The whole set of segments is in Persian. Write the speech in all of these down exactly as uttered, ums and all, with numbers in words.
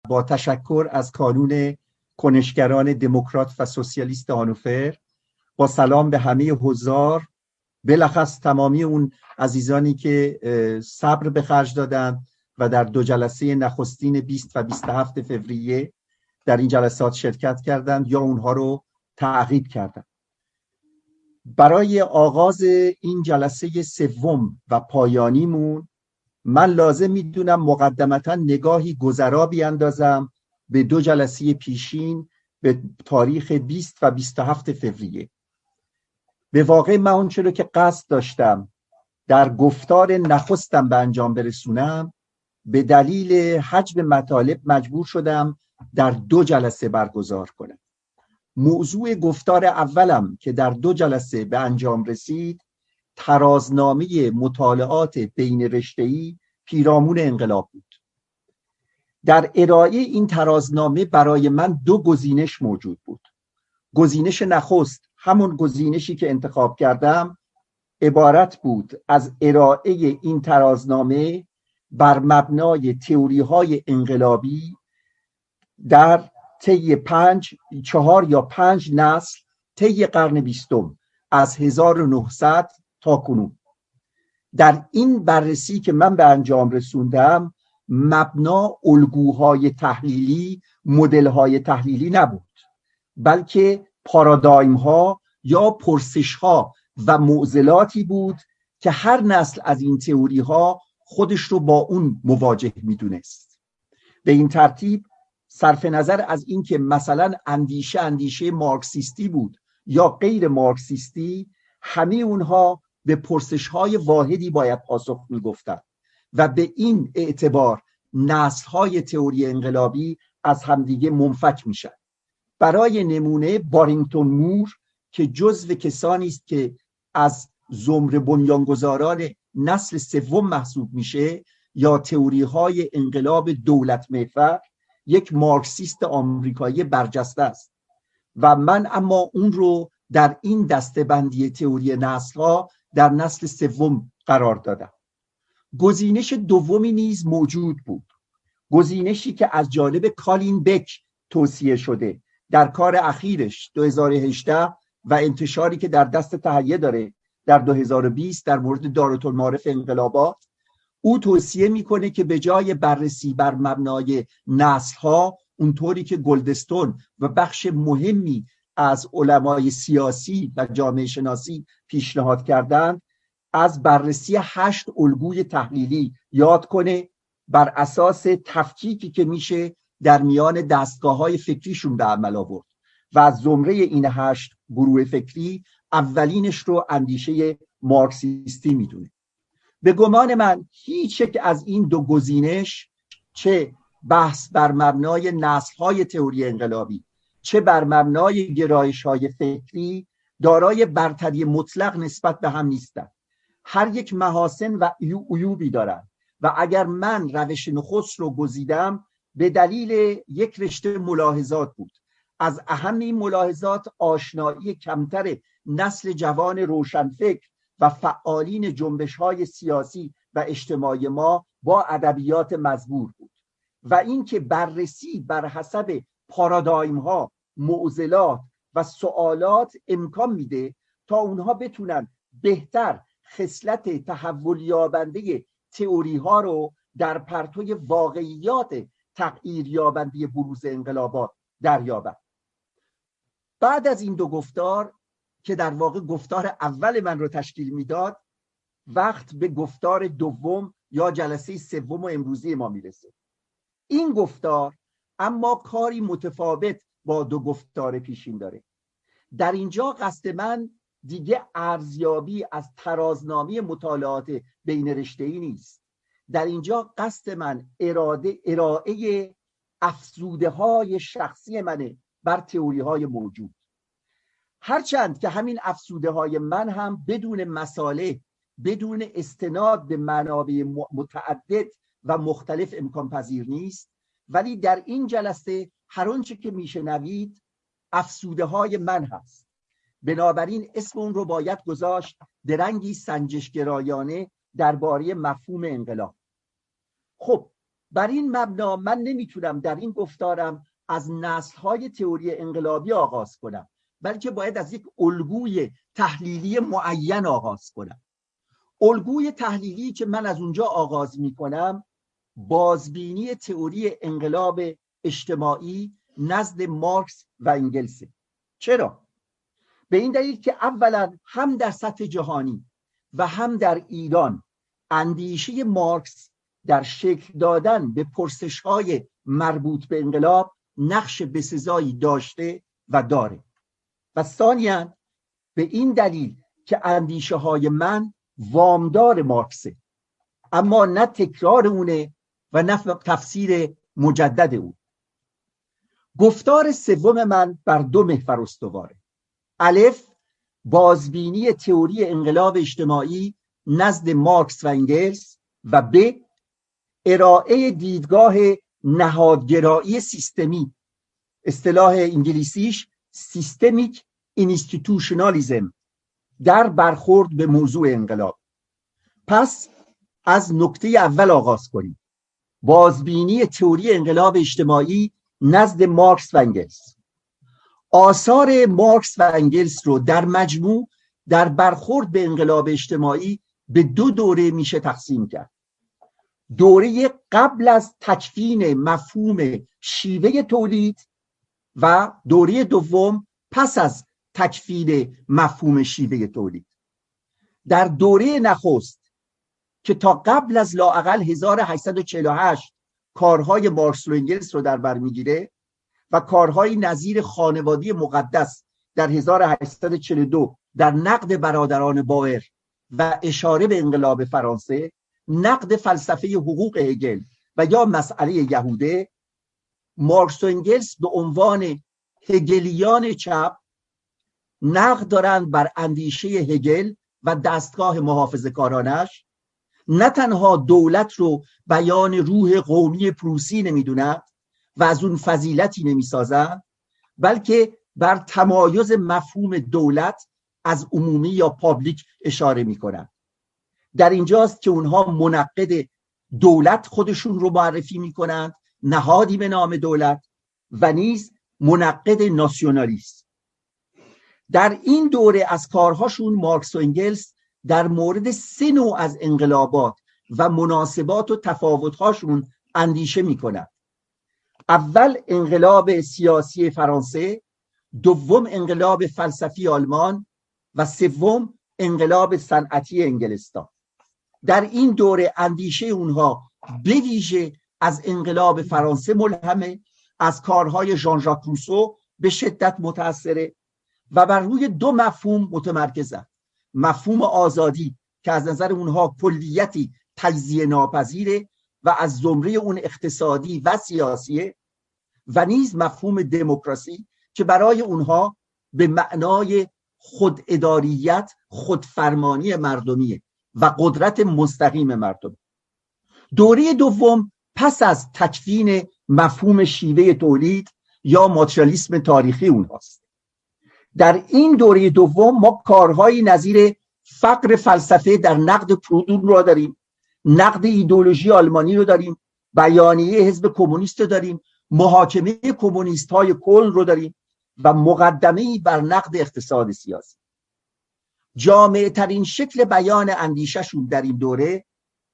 با تشکر از کانون کنشگران دموکرات و سوسیالیست هانوفر، با سلام به همه حضار، بلخص تمامی اون عزیزانی که صبر به خرج دادن و در دو جلسه نخستین بیست و بیست و هفت فوریه در این جلسات شرکت کردند یا اونها رو تعقیب کردند. برای آغاز این جلسه سوم و پایانیمون من لازم میدونم مقدمتا نگاهی گذرا بیاندازم به دو جلسه پیشین به تاریخ بیست و بیست و هفت فوریه. به واقع من اون چرا که قصد داشتم در گفتار نخستم به انجام برسونم، به دلیل حجم مطالب مجبور شدم در دو جلسه برگزار کنم. موضوع گفتار اولم که در دو جلسه به انجام رسید، ترازنامه مطالعات بین رشته‌ای پیرامون انقلاب بود. در ارائه این ترازنامه برای من دو گزینش موجود بود. گزینش نخست، همون گزینشی که انتخاب کردم، عبارت بود از ارائه این ترازنامه بر مبنای تئوری‌های انقلابی در طی پنج چهار یا پنج نسل طی قرن بیستم از هزار و نهصد تا کنون. در این بررسی که من به انجام رسوندم مبنا الگوهای تحلیلی، مدل‌های تحلیلی نبود، بلکه پارادایم ها یا پرسش ها و معضلاتی بود که هر نسل از این تئوری ها خودش رو با اون مواجه میدونست. به این ترتیب صرف نظر از این که مثلا اندیشه اندیشه مارکسیستی بود یا غیر مارکسیستی، همه اونها به پرسش های واحدی باید پاسخ میگفتن و به این اعتبار نسل های تئوری انقلابی از همدیگه منفک میشن. برای نمونه بارینگتون مور که جزو کسانی است که از زمره بنیانگذاران نسل سوم محسوب میشه، یا تئوری های انقلاب دولت محور، یک مارکسیست آمریکایی برجسته است و من اما اون رو در این دسته‌بندی تئوری نسل ها در نسل سوم قرار دادم. گزینش دومی نیز موجود بود، گزینشی که از جانب کالین بک توصیه شده در کار اخیرش دو هزار و هجده و انتشاری که در دست تهیه داره در دو هزار و بیست در مورد دارالمعارف انقلابات. او توصیه میکنه که به جای بررسی بر مبنای نسل‌ها، اونطوری که گلدستون و بخش مهمی از علمای سیاسی و جامعه شناسی پیشنهاد کردند، از بررسی هشت الگوی تحلیلی یاد کنه بر اساس تفکیکی که میشه در میان دستگاه‌های فکریشون به عمل آورد و از زمره این هشت گروه فکری اولینش رو اندیشه مارکسیستی میدونه. به گمان من هیچ یک از این دو گزینش، چه بحث بر مبنای نسل‌های تئوری انقلابی چه بر مبنای گرایش‌های فکری، دارای برتری مطلق نسبت به هم نیستند. هر یک محاسن و عیوبی دارند و اگر من روش نخست رو گزیدم به دلیل یک رشته ملاحظات بود. از اهم این ملاحظات آشنایی کمتر نسل جوان روشنفکر و فعالین جنبش‌های سیاسی و اجتماعی ما با ادبیات مزبور بود و اینکه بررسی بر حسب پارادایم‌ها، معضلات و سوالات امکان میده تا اونها بتونن بهتر خصلت تحول یابنده تئوری ها رو در پرتوی واقعیات تغییر یابنده بروز انقلابات دریابند. بعد از این دو گفتار که در واقع گفتار اول من رو تشکیل میداد، وقت به گفتار دوم یا جلسه سوم و امروزی ما میرسه. این گفتار اما کاری متفاوت با دو گفتار پیشین داره. در اینجا قصد من دیگه ارزیابی از ترازنامه مطالعات بین رشته‌ای نیست. در اینجا قصد من اراده ارائه افزوده های شخصی منه بر تئوری های موجود، هرچند که همین افزوده های من هم بدون مساله، بدون استناد به منابع متعدد و مختلف امکان پذیر نیست، ولی در این جلسه هر آنچه که میشنوید افزوده های من هست. بنابراین اسم اون رو باید گذاشت درنگی سنجشگرایانه درباره مفهوم انقلاب. خب بر این مبنا من نمیتونم در این گفتارم از نسل‌های تئوری انقلابی آغاز کنم، بلکه باید از یک الگوی تحلیلی معین آغاز کنم. الگوی تحلیلی که من از اونجا آغاز میکنم بازبینی تئوری انقلاب اجتماعی نزد مارکس و انگلس. چرا؟ به این دلیل که اولا هم در سطح جهانی و هم در ایران اندیشه مارکس در شکل دادن به پرسش‌های مربوط به انقلاب نقش بسزایی داشته و داره. و ثانیاً به این دلیل که اندیشه های من وامدار مارکسه، اما نه تکرار اونه و نه تفسیر مجدد اون. گفتار سوم من بر دو محور استواره. الف، بازبینی تئوری انقلاب اجتماعی نزد مارکس و انگلس، و ب، ارائه دیدگاه نهادگرایی سیستمی، اصطلاح انگلیسیش سیستمیک اینستیتوشنالیزم، در برخورد به موضوع انقلاب. پس از نکته اول آغاز کنیم، بازبینی تئوری انقلاب اجتماعی نزد مارکس و انگلس. آثار مارکس و انگلس رو در مجموع در برخورد به انقلاب اجتماعی به دو دوره میشه تقسیم کرد. دوره قبل از تکوین مفهوم شیوه تولید و دوره دوم پس از تکوین مفهوم شیوه تولید. در دوره نخست که تا قبل از لااقل هزار و هشتصد و چهل و هشت کارهای مارکس و انگلس رو در بر میگیره و کارهای نظیر خانواده مقدس در هزار و هشتصد و چهل و دو در نقد برادران باور و اشاره به انقلاب فرانسه، نقد فلسفه حقوق هگل و یا مسئله یهوده، مارکس و انگلس به عنوان هگلیان چپ نقد دارند بر اندیشه هگل و دستگاه محافظه‌کارانش. نه تنها دولت رو بیان روح قومی پروسی نمیدونند و از اون فضیلتی نمیسازند، بلکه بر تمایز مفهوم دولت از عمومی یا پابلیک اشاره میکنند. در اینجاست که اونها منقد دولت خودشون رو معرفی میکنند، نهادی به نام دولت، و نیز منقد ناسیونالیست. در این دوره از کارهاشون مارکس و انگلس در مورد سه نوع از انقلابات و مناسبات و تفاوت‌هاشون اندیشه میکنند. اول انقلاب سیاسی فرانسه، دوم انقلاب فلسفی آلمان و سوم انقلاب صنعتی انگلستان. در این دوره اندیشه اونها به ویژه از انقلاب فرانسه ملهمه، از کارهای ژان ژاک روسو به شدت متأثره و بر روی دو مفهوم متمرکزند: مفهوم آزادی که از نظر اونها کلیتی تجزیه ناپذیره و از زمره اون اقتصادی و سیاسیه، و نیز مفهوم دموکراسی که برای اونها به معنای خوداداریت، خودفرمانی مردمیه و قدرت مستقیم مردم. دوره دوم پس از تکوین مفهوم شیوه تولید یا ماتریالیسم تاریخی اونهاست. در این دوره دوم ما کارهایی نظیر فقر فلسفه در نقد پرودون رو داریم، نقد ایدئولوژی آلمانی رو داریم، بیانیه حزب کمونیست رو داریم، محاکمه کمونیست های کلن رو داریم و مقدمه‌ای بر نقد اقتصاد سیاسی. جامع ترین شکل بیان اندیشه‌شون در این دوره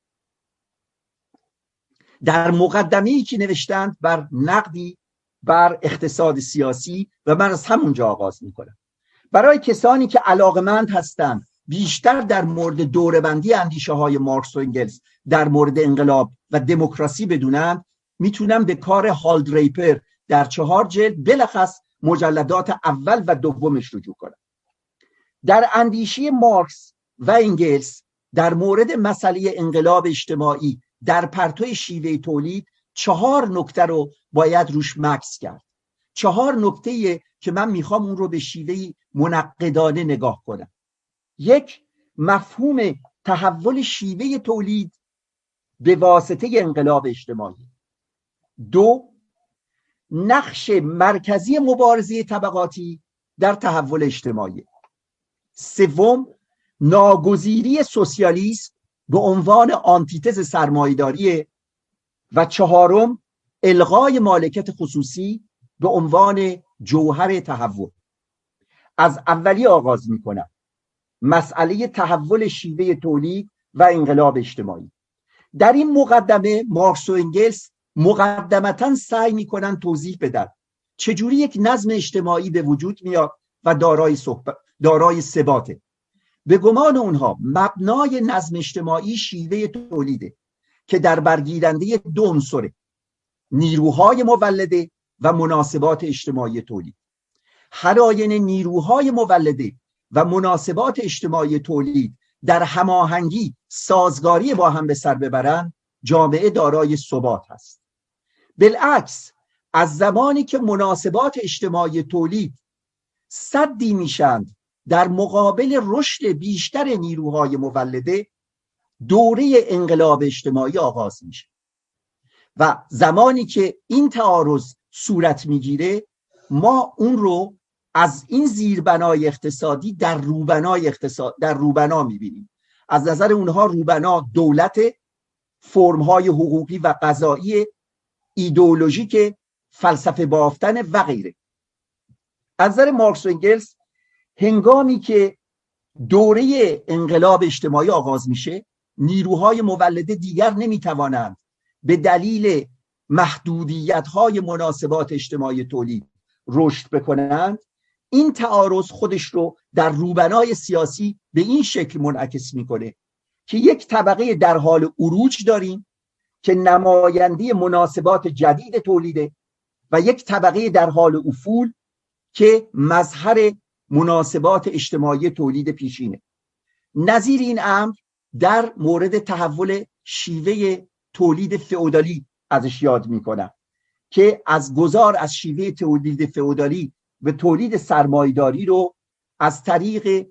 در مقدمه‌ای که نوشتند بر نقدی بر اقتصاد سیاسی، و من از همونجا آغاز میکنم. برای کسانی که علاقمند هستند بیشتر در مورد دوره‌بندی اندیشه های مارکس و انگلس در مورد انقلاب و دموکراسی بدونند، میتونم به کار هال دریپر در چهار جلد بلخص مجلدات اول و دومش رجوع کنم. در اندیشه مارکس و انگلس در مورد مسئله انقلاب اجتماعی در پرتو شیوه تولید چهار نکته رو باید روش مکث کرد. چهار نکته که من میخوام اون رو به شیوه منقدانه نگاه کنم. یک، مفهوم تحول شیوه تولید به واسطه انقلاب اجتماعی. دو، نقش مرکزی مبارزه طبقاتی در تحول اجتماعی. سوم، ناگزیری سوسیالیسم به عنوان آنتیتز سرمایه‌داری. و چهارم الغای مالکیت خصوصی به عنوان جوهر تحول. از اولی آغاز میکنم، مسئله تحول شیوه تولید و انقلاب اجتماعی. در این مقدمه مارکس و انگلس مقدمتاً سعی میکنن توضیح بدن چجوری یک نظم اجتماعی به وجود میاد و دارای صحبت دارای ثباته. به گمان اونها مبنای نظم اجتماعی شیوه تولیده که در برگیرنده دو عنصره: نیروهای مولده و مناسبات اجتماعی تولید. هر آینه نیروهای مولده و مناسبات اجتماعی تولید در هماهنگی سازگاری با هم به سر ببرند، جامعه دارای ثبات است. بالعکس، از زمانی که مناسبات اجتماعی تولید سدی میشند در مقابل رشد بیشتر نیروهای مولده، دوره انقلاب اجتماعی آغاز میشه و زمانی که این تعارض صورت میگیره، ما اون رو از این زیربنای اقتصادی در روبنای اقتصاد در روبنا میبینیم. از نظر اونها روبنا دولت، فرمهای حقوقی و قضایی، ایدئولوژیک، فلسفه بافتن و غیره. از نظر مارکس و انگلس، هنگامی که دوره انقلاب اجتماعی آغاز میشه، نیروهای مولده دیگر نمیتوانند به دلیل محدودیت‌های مناسبات اجتماعی تولید رشد بکنند. این تعارض خودش رو در روبنای سیاسی به این شکل منعکس میکنه که یک طبقه در حال عروج داریم که نماینده مناسبات جدید تولیده و یک طبقه در حال افول که مظهر مناسبات اجتماعی تولید پیشینه. نظیر این امر در مورد تحول شیوه تولید فئودالی ازش یاد میکنم که از گذار از شیوه تولید فئودالی به تولید سرمایه‌داری رو از طریق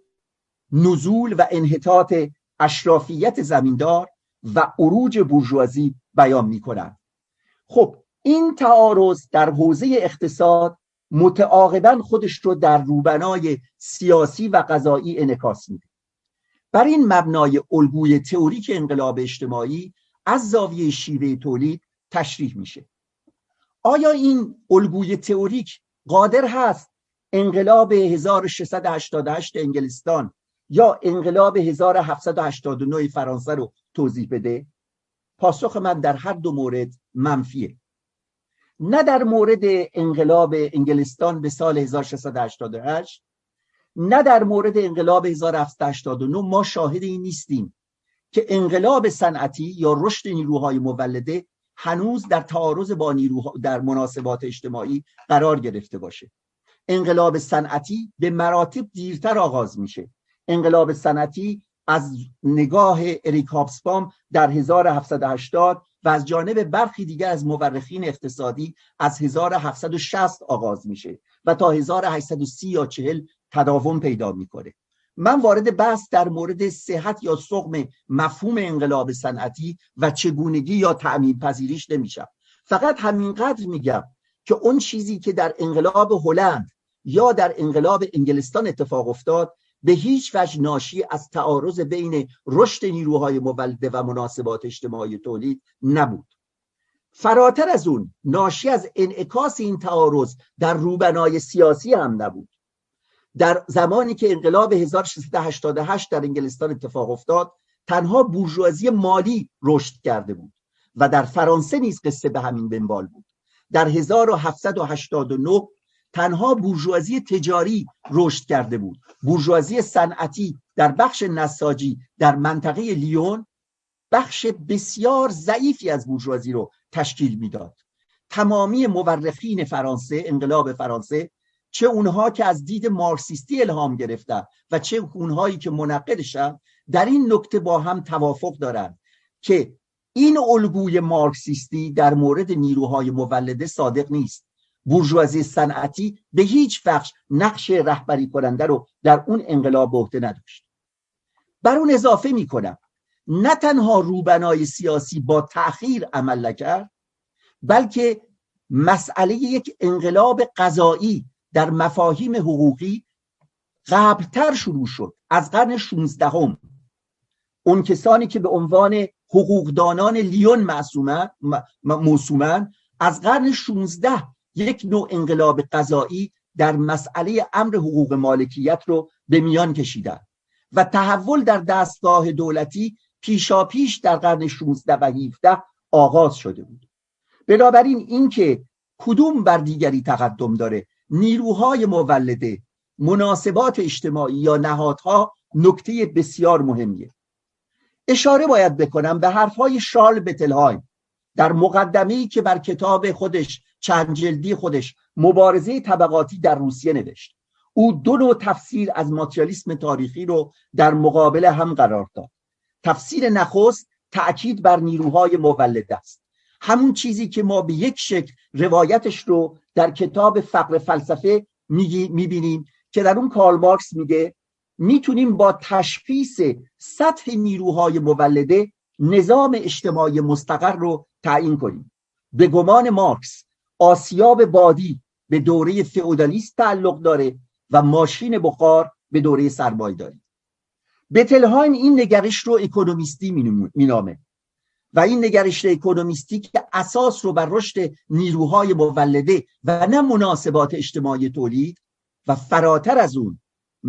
نزول و انحطاط اشرافیت زمیندار و عروج بورژوازی بیان میکنن. خب این تعارض در حوزه اقتصاد متعاقباً خودش رو در روبنای سیاسی و قضایی انعکاس میده. بر این مبنای الگوی تئوریک انقلاب اجتماعی از زاویه شیوه تولید تشریح میشه. آیا این الگوی تئوریک قادر هست انقلاب هزار و ششصد و هشتاد و هشت انگلستان یا انقلاب هزار و هفتصد و هشتاد و نه فرانسه رو توضیح بده؟ پاسخ من در هر دو مورد منفیه. نه در مورد انقلاب انگلستان به سال هزار و ششصد و هشتاد و هشت، نه در مورد انقلاب هزار و هفتصد و هشتاد و نه ما شاهد این نیستیم که انقلاب صنعتی یا رشد نیروهای مولده هنوز در تعارض با نیروها در مناسبات اجتماعی قرار گرفته باشه. انقلاب صنعتی به مراتب دیرتر آغاز میشه. انقلاب صنعتی از نگاه اریک هابسبام در هزار و هفتصد و هشتاد و از جانب برخی دیگر از مورخین اقتصادی از هزار و هفتصد و شصت آغاز میشه و تا هزار و هشتصد و سی یا چهل تداوم پیدا میکنه. من وارد بحث در مورد صحت یا سقم مفهوم انقلاب صنعتی و چگونگی یا تعمیم پذیریش نمیشم. فقط همینقدر میگم که اون چیزی که در انقلاب هلند یا در انقلاب انگلستان اتفاق افتاد به هیچ وجه ناشی از تعارض بین رشد نیروهای مولده و مناسبات اجتماعی تولید نبود. فراتر از اون ناشی از انعکاس این تعارض در روبنای سیاسی هم نبود. در زمانی که انقلاب هزار و ششصد و هشتاد و هشت در انگلستان اتفاق افتاد، تنها بورژوازی مالی رشد کرده بود و در فرانسه نیز قصه به همین منوال بود. در هزار و هفتصد و هشتاد و نه تنها بورژوازی تجاری رشد کرده بود. بورژوازی صنعتی در بخش نساجی در منطقه لیون بخش بسیار ضعیفی از بورژوازی رو تشکیل میداد. تمامی مورخین فرانسه، انقلاب فرانسه، چه اونها که از دید مارکسیستی الهام گرفتن و چه اونهایی که منقدشن، در این نکته با هم توافق دارند که این الگوی مارکسیستی در مورد نیروهای مولده صادق نیست. بورژوازی صنعتی به هیچ وجه نقش رهبری کننده رو در اون انقلاب به عهده نداشت. بر اون اضافه میکنم نه تنها روبنای سیاسی با تأخیر عمل نکرد، بلکه مسئله یک انقلاب قضایی در مفاهیم حقوقی قبلتر شروع شد. از قرن شانزدهم اون کسانی که به عنوان حقوقدانان لیون معصومن موسومن از قرن شانزده یک نوع انقلاب قضایی در مسئله امر حقوق مالکیت رو به میان کشیدن و تحول در دستگاه دولتی پیشا پیش در قرن شانزده و هفده آغاز شده بود. بنابراین اینکه کدوم بر دیگری تقدم داره، نیروهای مولده، مناسبات اجتماعی یا نهادها نکته بسیار مهمیه. اشاره باید بکنم به حرفهای شارل بتلهایم در مقدمه‌ای که بر کتاب خودش چند جلدی خودش مبارزه طبقاتی در روسیه نوشت. او دو نوع تفسیر از ماتریالیسم تاریخی رو در مقابل هم قرار داد. تفسیر نخست تأکید بر نیروهای مولده است، همون چیزی که ما به یک شکل روایتش رو در کتاب فقر فلسفه میبینیم که در اون کارل مارکس میگه میتونیم با تشخیص سطح نیروهای مولده نظام اجتماعی مستقر رو تعیین کنیم. به گمان مارکس آسیاب بادی به دوره فئودالیسم تعلق داره و ماشین بخار به دوره سرمایه‌داری. بتلهایم این نگرش رو اکونومیستی مینامه و این نگرش اکونومیستی که اساس رو بر رشد نیروهای مولده و نه مناسبات اجتماعی تولید و فراتر از اون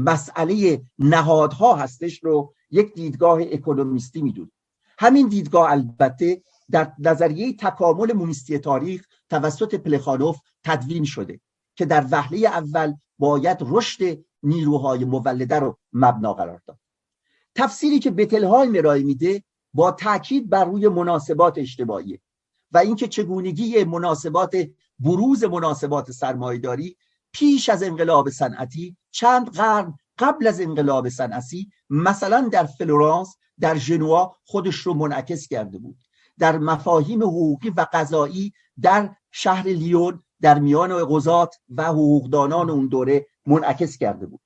مسئله نهادها هستش رو یک دیدگاه اکونومیستی میدونه. همین دیدگاه البته در نظریه تکامل مونیستی تاریخ توسط پلخانوف تدوین شده که در وهله اول باید رشد نیروهای مولده رو مبنا قرار داد. تفسیری که بتلهایم ارائه میده با تاکید بر روی مناسبات اجتماعی و اینکه چگونگی مناسبات بروز مناسبات سرمایه‌داری پیش از انقلاب صنعتی چند قرن قبل از انقلاب صنعتی مثلا در فلورانس در ژنوا خودش رو منعکس کرده بود، در مفاهیم حقوقی و قضایی در شهر لیون در میان قضات و حقوقدانان اون دوره منعکس کرده بود.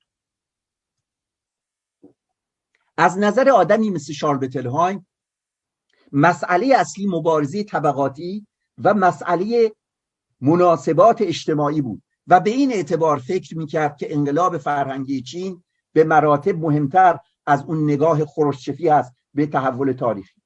از نظر آدمی مثل شارل بتلهایم مسئله اصلی مبارزه طبقاتی و مسئله مناسبات اجتماعی بود و به این اعتبار فکر میکرد که انقلاب فرهنگی چین به مراتب مهمتر از اون نگاه خروشچفی هست به تحول تاریخی.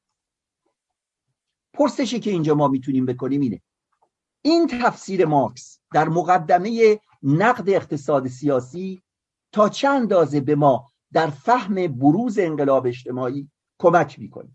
پرسشی که اینجا ما میتونیم بکنیم اینه: این تفسیر مارکس در مقدمه نقد اقتصاد سیاسی تا چه اندازه به ما در فهم بروز انقلاب اجتماعی کمک میکنه؟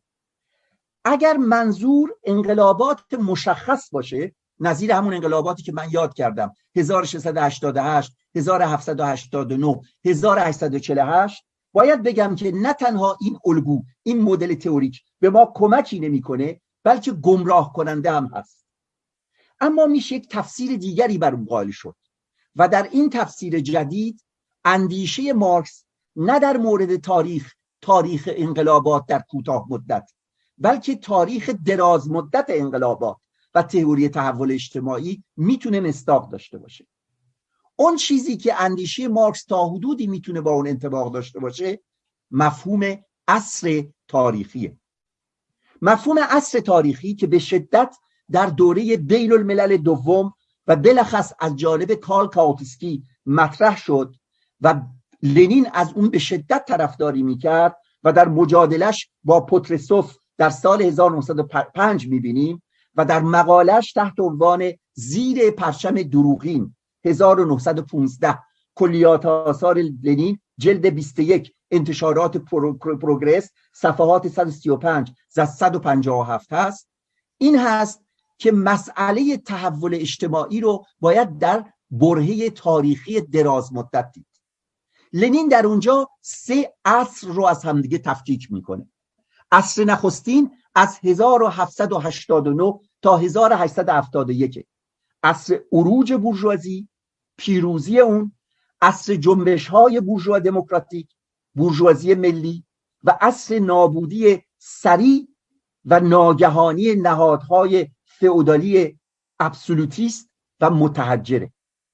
اگر منظور انقلابات مشخص باشه، نظیر همون انقلاباتی که من یاد کردم هزار و ششصد و هشتاد و هشت، هزار و هفتصد و هشتاد و نه، هزار و هشتصد و چهل و هشت، باید بگم که نه تنها این الگو، این مدل تئوریک به ما کمکی نمیکنه بلکه گمراه کننده هم هست. اما میشه یک تفسیر دیگری بر اون قائل شد و در این تفسیر جدید اندیشه مارکس نه در مورد تاریخ تاریخ انقلابات در کوتاه مدت بلکه تاریخ دراز مدت انقلابات و تئوری تحول اجتماعی میتونه مصداق داشته باشه. اون چیزی که اندیشه مارکس تا حدودی میتونه با اون انطباق داشته باشه مفهوم عصر تاریخیه. مفهوم عصر تاریخی که به شدت در دوره بین الملل دوم و بلخص از جانب کارل کاوتسکی مطرح شد و لنین از اون به شدت طرفداری میکرد و در مجادلش با پوترسوف در سال هزار و نهصد و پنج میبینیم و در مقالش تحت عنوان زیر پرچم دروغین هزار و نهصد و پانزده کلیات آثار لنین جلد بیست و یک انتشارات پروگرس صفحات صد و سی و پنج تا صد و پنجاه و هفت هست. این هست که مسئله تحول اجتماعی رو باید در برهه تاریخی دراز مدت دید. لنین در اونجا سه عصر رو از همدیگه تفکیک میکنه. عصر نخستین از هزار و هفتصد و هشتاد و نه تا هزار و هشتصد و هفتاد و یک، عصر عروج بورژوازی، پیروزی اون، عصر جنبش های بورژوا دموکراتیک، بورژوازی ملی و عصر نابودی سریع و ناگهانی نهادهای فئودالی ابسولوتیست و متحجره.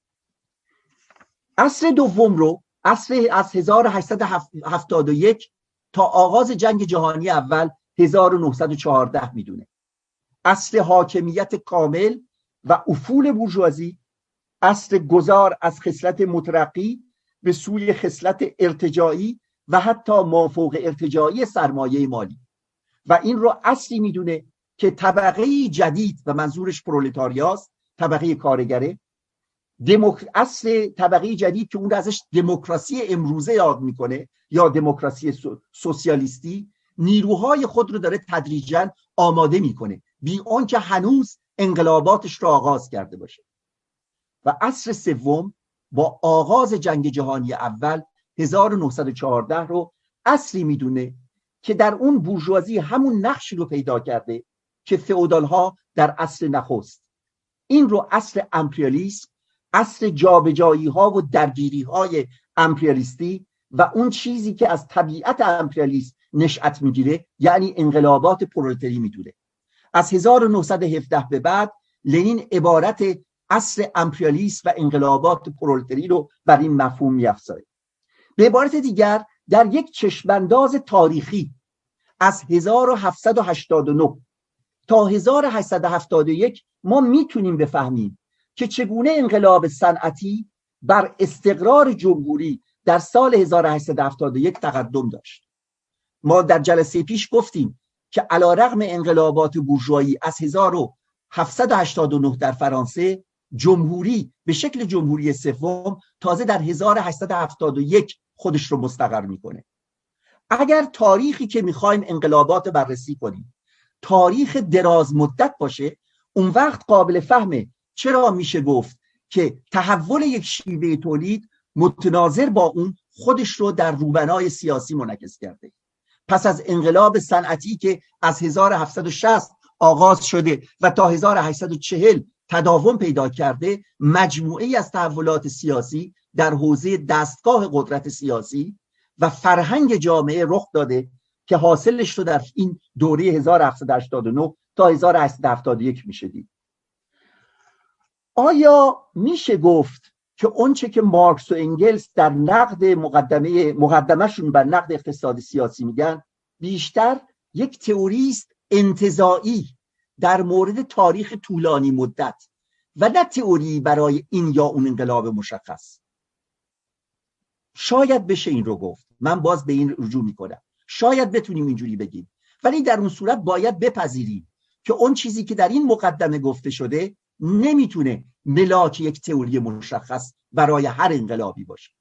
عصر دوم رو عصر از هزار و هشتصد و هفتاد و یک تا آغاز جنگ جهانی اول هزار و نهصد و چهارده میدونه. عصر حاکمیت کامل و افول بورژوازی، عصر گذار از خصلت مترقی به سوی خصلت ارتجاعی و حتی مافوق ارتجاعی سرمایه مالی. و این رو اصلی میدونه که طبقه جدید و منظورش پرولتاریاست، طبقه کارگره، دموک... اصل طبقه جدید که اون رو ازش دموکراسی امروزه یاد میکنه یا دموکراسی سو... سوسیالیستی، نیروهای خود رو داره تدریجاً آماده میکنه بی آنکه هنوز انقلاباتش رو آغاز کرده باشه. و عصر سوم با آغاز جنگ جهانی اول هزار و نهصد و چهارده رو اصلی میدونه که در اون بورژوازی همون نقشی رو پیدا کرده که فئودال ها در عصر نخست. این رو عصر امپریالیسم، عصر جابجایی ها و درگیری های امپریالیستی و اون چیزی که از طبیعت امپریالیسم نشأت میگیره یعنی انقلابات پرولتاری میدونه. از هزار و نهصد و هفده به بعد لنین عبارت عصر امپریالیسم و انقلابات پرولتاری رو بر این مفهوم می‌افزاید. به عبارت دیگر در یک چشمانداز تاریخی از هزار و هفتصد و هشتاد و نه تا هزار و هشتصد و هفتاد و یک ما میتونیم بفهمیم که چگونه انقلاب صنعتی بر استقرار جمهوری در سال هزار و هشتصد و هفتاد و یک تقدم داشت. ما در جلسه پیش گفتیم که علیرغم انقلابات بورژوایی از هزار و هفتصد و هشتاد و نه در فرانسه، جمهوری به شکل جمهوری سوم تازه در هزار و هشتصد و هفتاد و یک خودش رو مستقر میکنه. اگر تاریخی که میخوایم انقلابات بررسی کنیم تاریخ دراز مدت باشه، اون وقت قابل فهمه چرا میشه گفت که تحول یک شیوه تولید متناظر با اون خودش رو در روبنای سیاسی منعکس کرده. پس از انقلاب صنعتی که از هزار و هفتصد و شصت آغاز شده و تا هزار و هشتصد و چهل تداوم پیدا کرده، مجموعه‌ای از تحولات سیاسی در حوزه دستگاه قدرت سیاسی و فرهنگ جامعه رخ داده که حاصلش رو در این دوره هزار و هفتصد و هشتاد و نه تا هزار و هشتصد و هفتاد و یک میشه دید. آیا میشه گفت که اونچه که مارکس و انگلس در نقد مقدمه مقدمهشون بر نقد اقتصاد سیاسی میگن بیشتر یک تئوری است انتزاعی در مورد تاریخ طولانی مدت و نه تئوری برای این یا اون انقلاب مشخص؟ شاید بشه این رو گفت، من باز به این رجوع میکنم، شاید بتونیم اینجوری بگیم، ولی در اون صورت باید بپذیریم که اون چیزی که در این مقدمه گفته شده نمیتونه ملاک یک تئوری مشخص برای هر انقلابی باشه.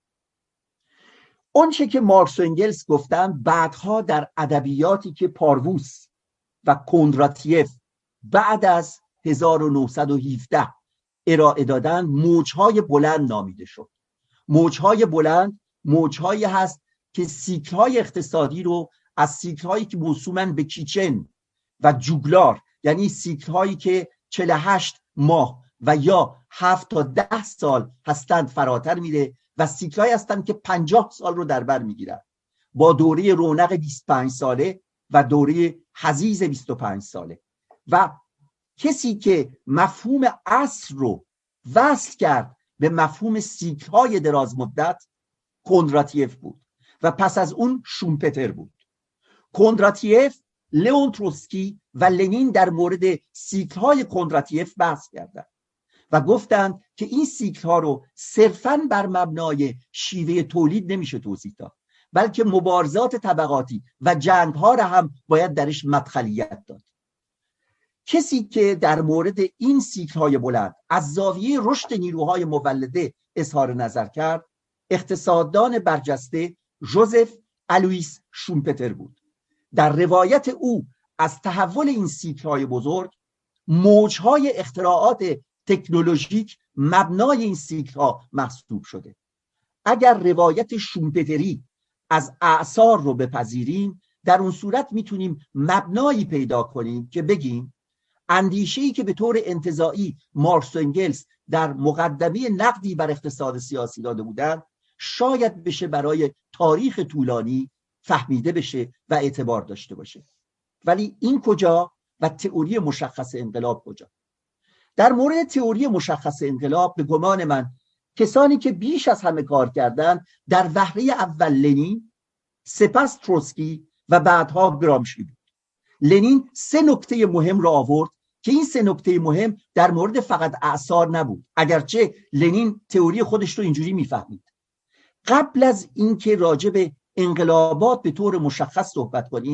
اون چه که مارکس و انگلس گفتن بعدها در ادبیاتی که پارووس و کوندراتیف بعد از هزار و نهصد و هفده ارائه دادن موجهای بلند نامیده شد. موجهای بلند موجهایی هست که سیکل‌های اقتصادی رو از سیکل‌هایی که موسومن به کیچن و جوگلار، یعنی سیکل‌هایی که چهل و هشت ماه و یا هفت تا ده سال هستند فراتر میره و سیکل‌هایی هستند که پنجاه سال رو در بر میگیرن، با دوره رونق بیست و پنج ساله و دوره حضیض بیست و پنج ساله. و کسی که مفهوم عصر رو وصل کرد به مفهوم سیکل‌های دراز مدت کوندراتیف بود و پس از اون شومپتر بود. کوندراتیف، لئون تروتسکی و لنین در مورد سیکل‌های کوندراتیف بحث کردند و گفتند که این سیکل‌ها رو صرفاً بر مبنای شیوه تولید نمیشه توضیح داد، بلکه مبارزات طبقاتی و جنگ‌ها را هم باید درش مدخلیت داد. کسی که در مورد این سیکل‌های بلند از زاویه رشد نیروهای مولده اظهار نظر کرد، اقتصاددان برجسته ژوزف آلوئیس شومپتر بود. در روایت او از تحول این سیکل‌های بزرگ، موجهای اختراعات تکنولوژیک مبنای این سیکل‌ها محسوب شده. اگر روایت شومپتری از اعصار رو بپذیریم، در اون صورت میتونیم مبنایی پیدا کنیم که بگیم اندیشه‌ای که به طور انتزاعی مارکس و انگلس در مقدمه نقدی بر اقتصاد سیاسی داده بودند شاید بشه برای تاریخ طولانی فهمیده بشه و اعتبار داشته باشه. ولی این کجا و تئوری مشخص انقلاب کجا؟ در مورد تئوری مشخص انقلاب به گمان من کسانی که بیش از همه کار کردند در وهله اول لنین، سپس تروتسکی و بعدها گرامشی بود. لنین سه نکته مهم را آورد که این سه نکته مهم در مورد فقط اعصار نبود، اگرچه لنین تئوری خودش رو اینجوری میفهمید. قبل از اینکه راجع به انقلابات به طور مشخص صحبت کنیم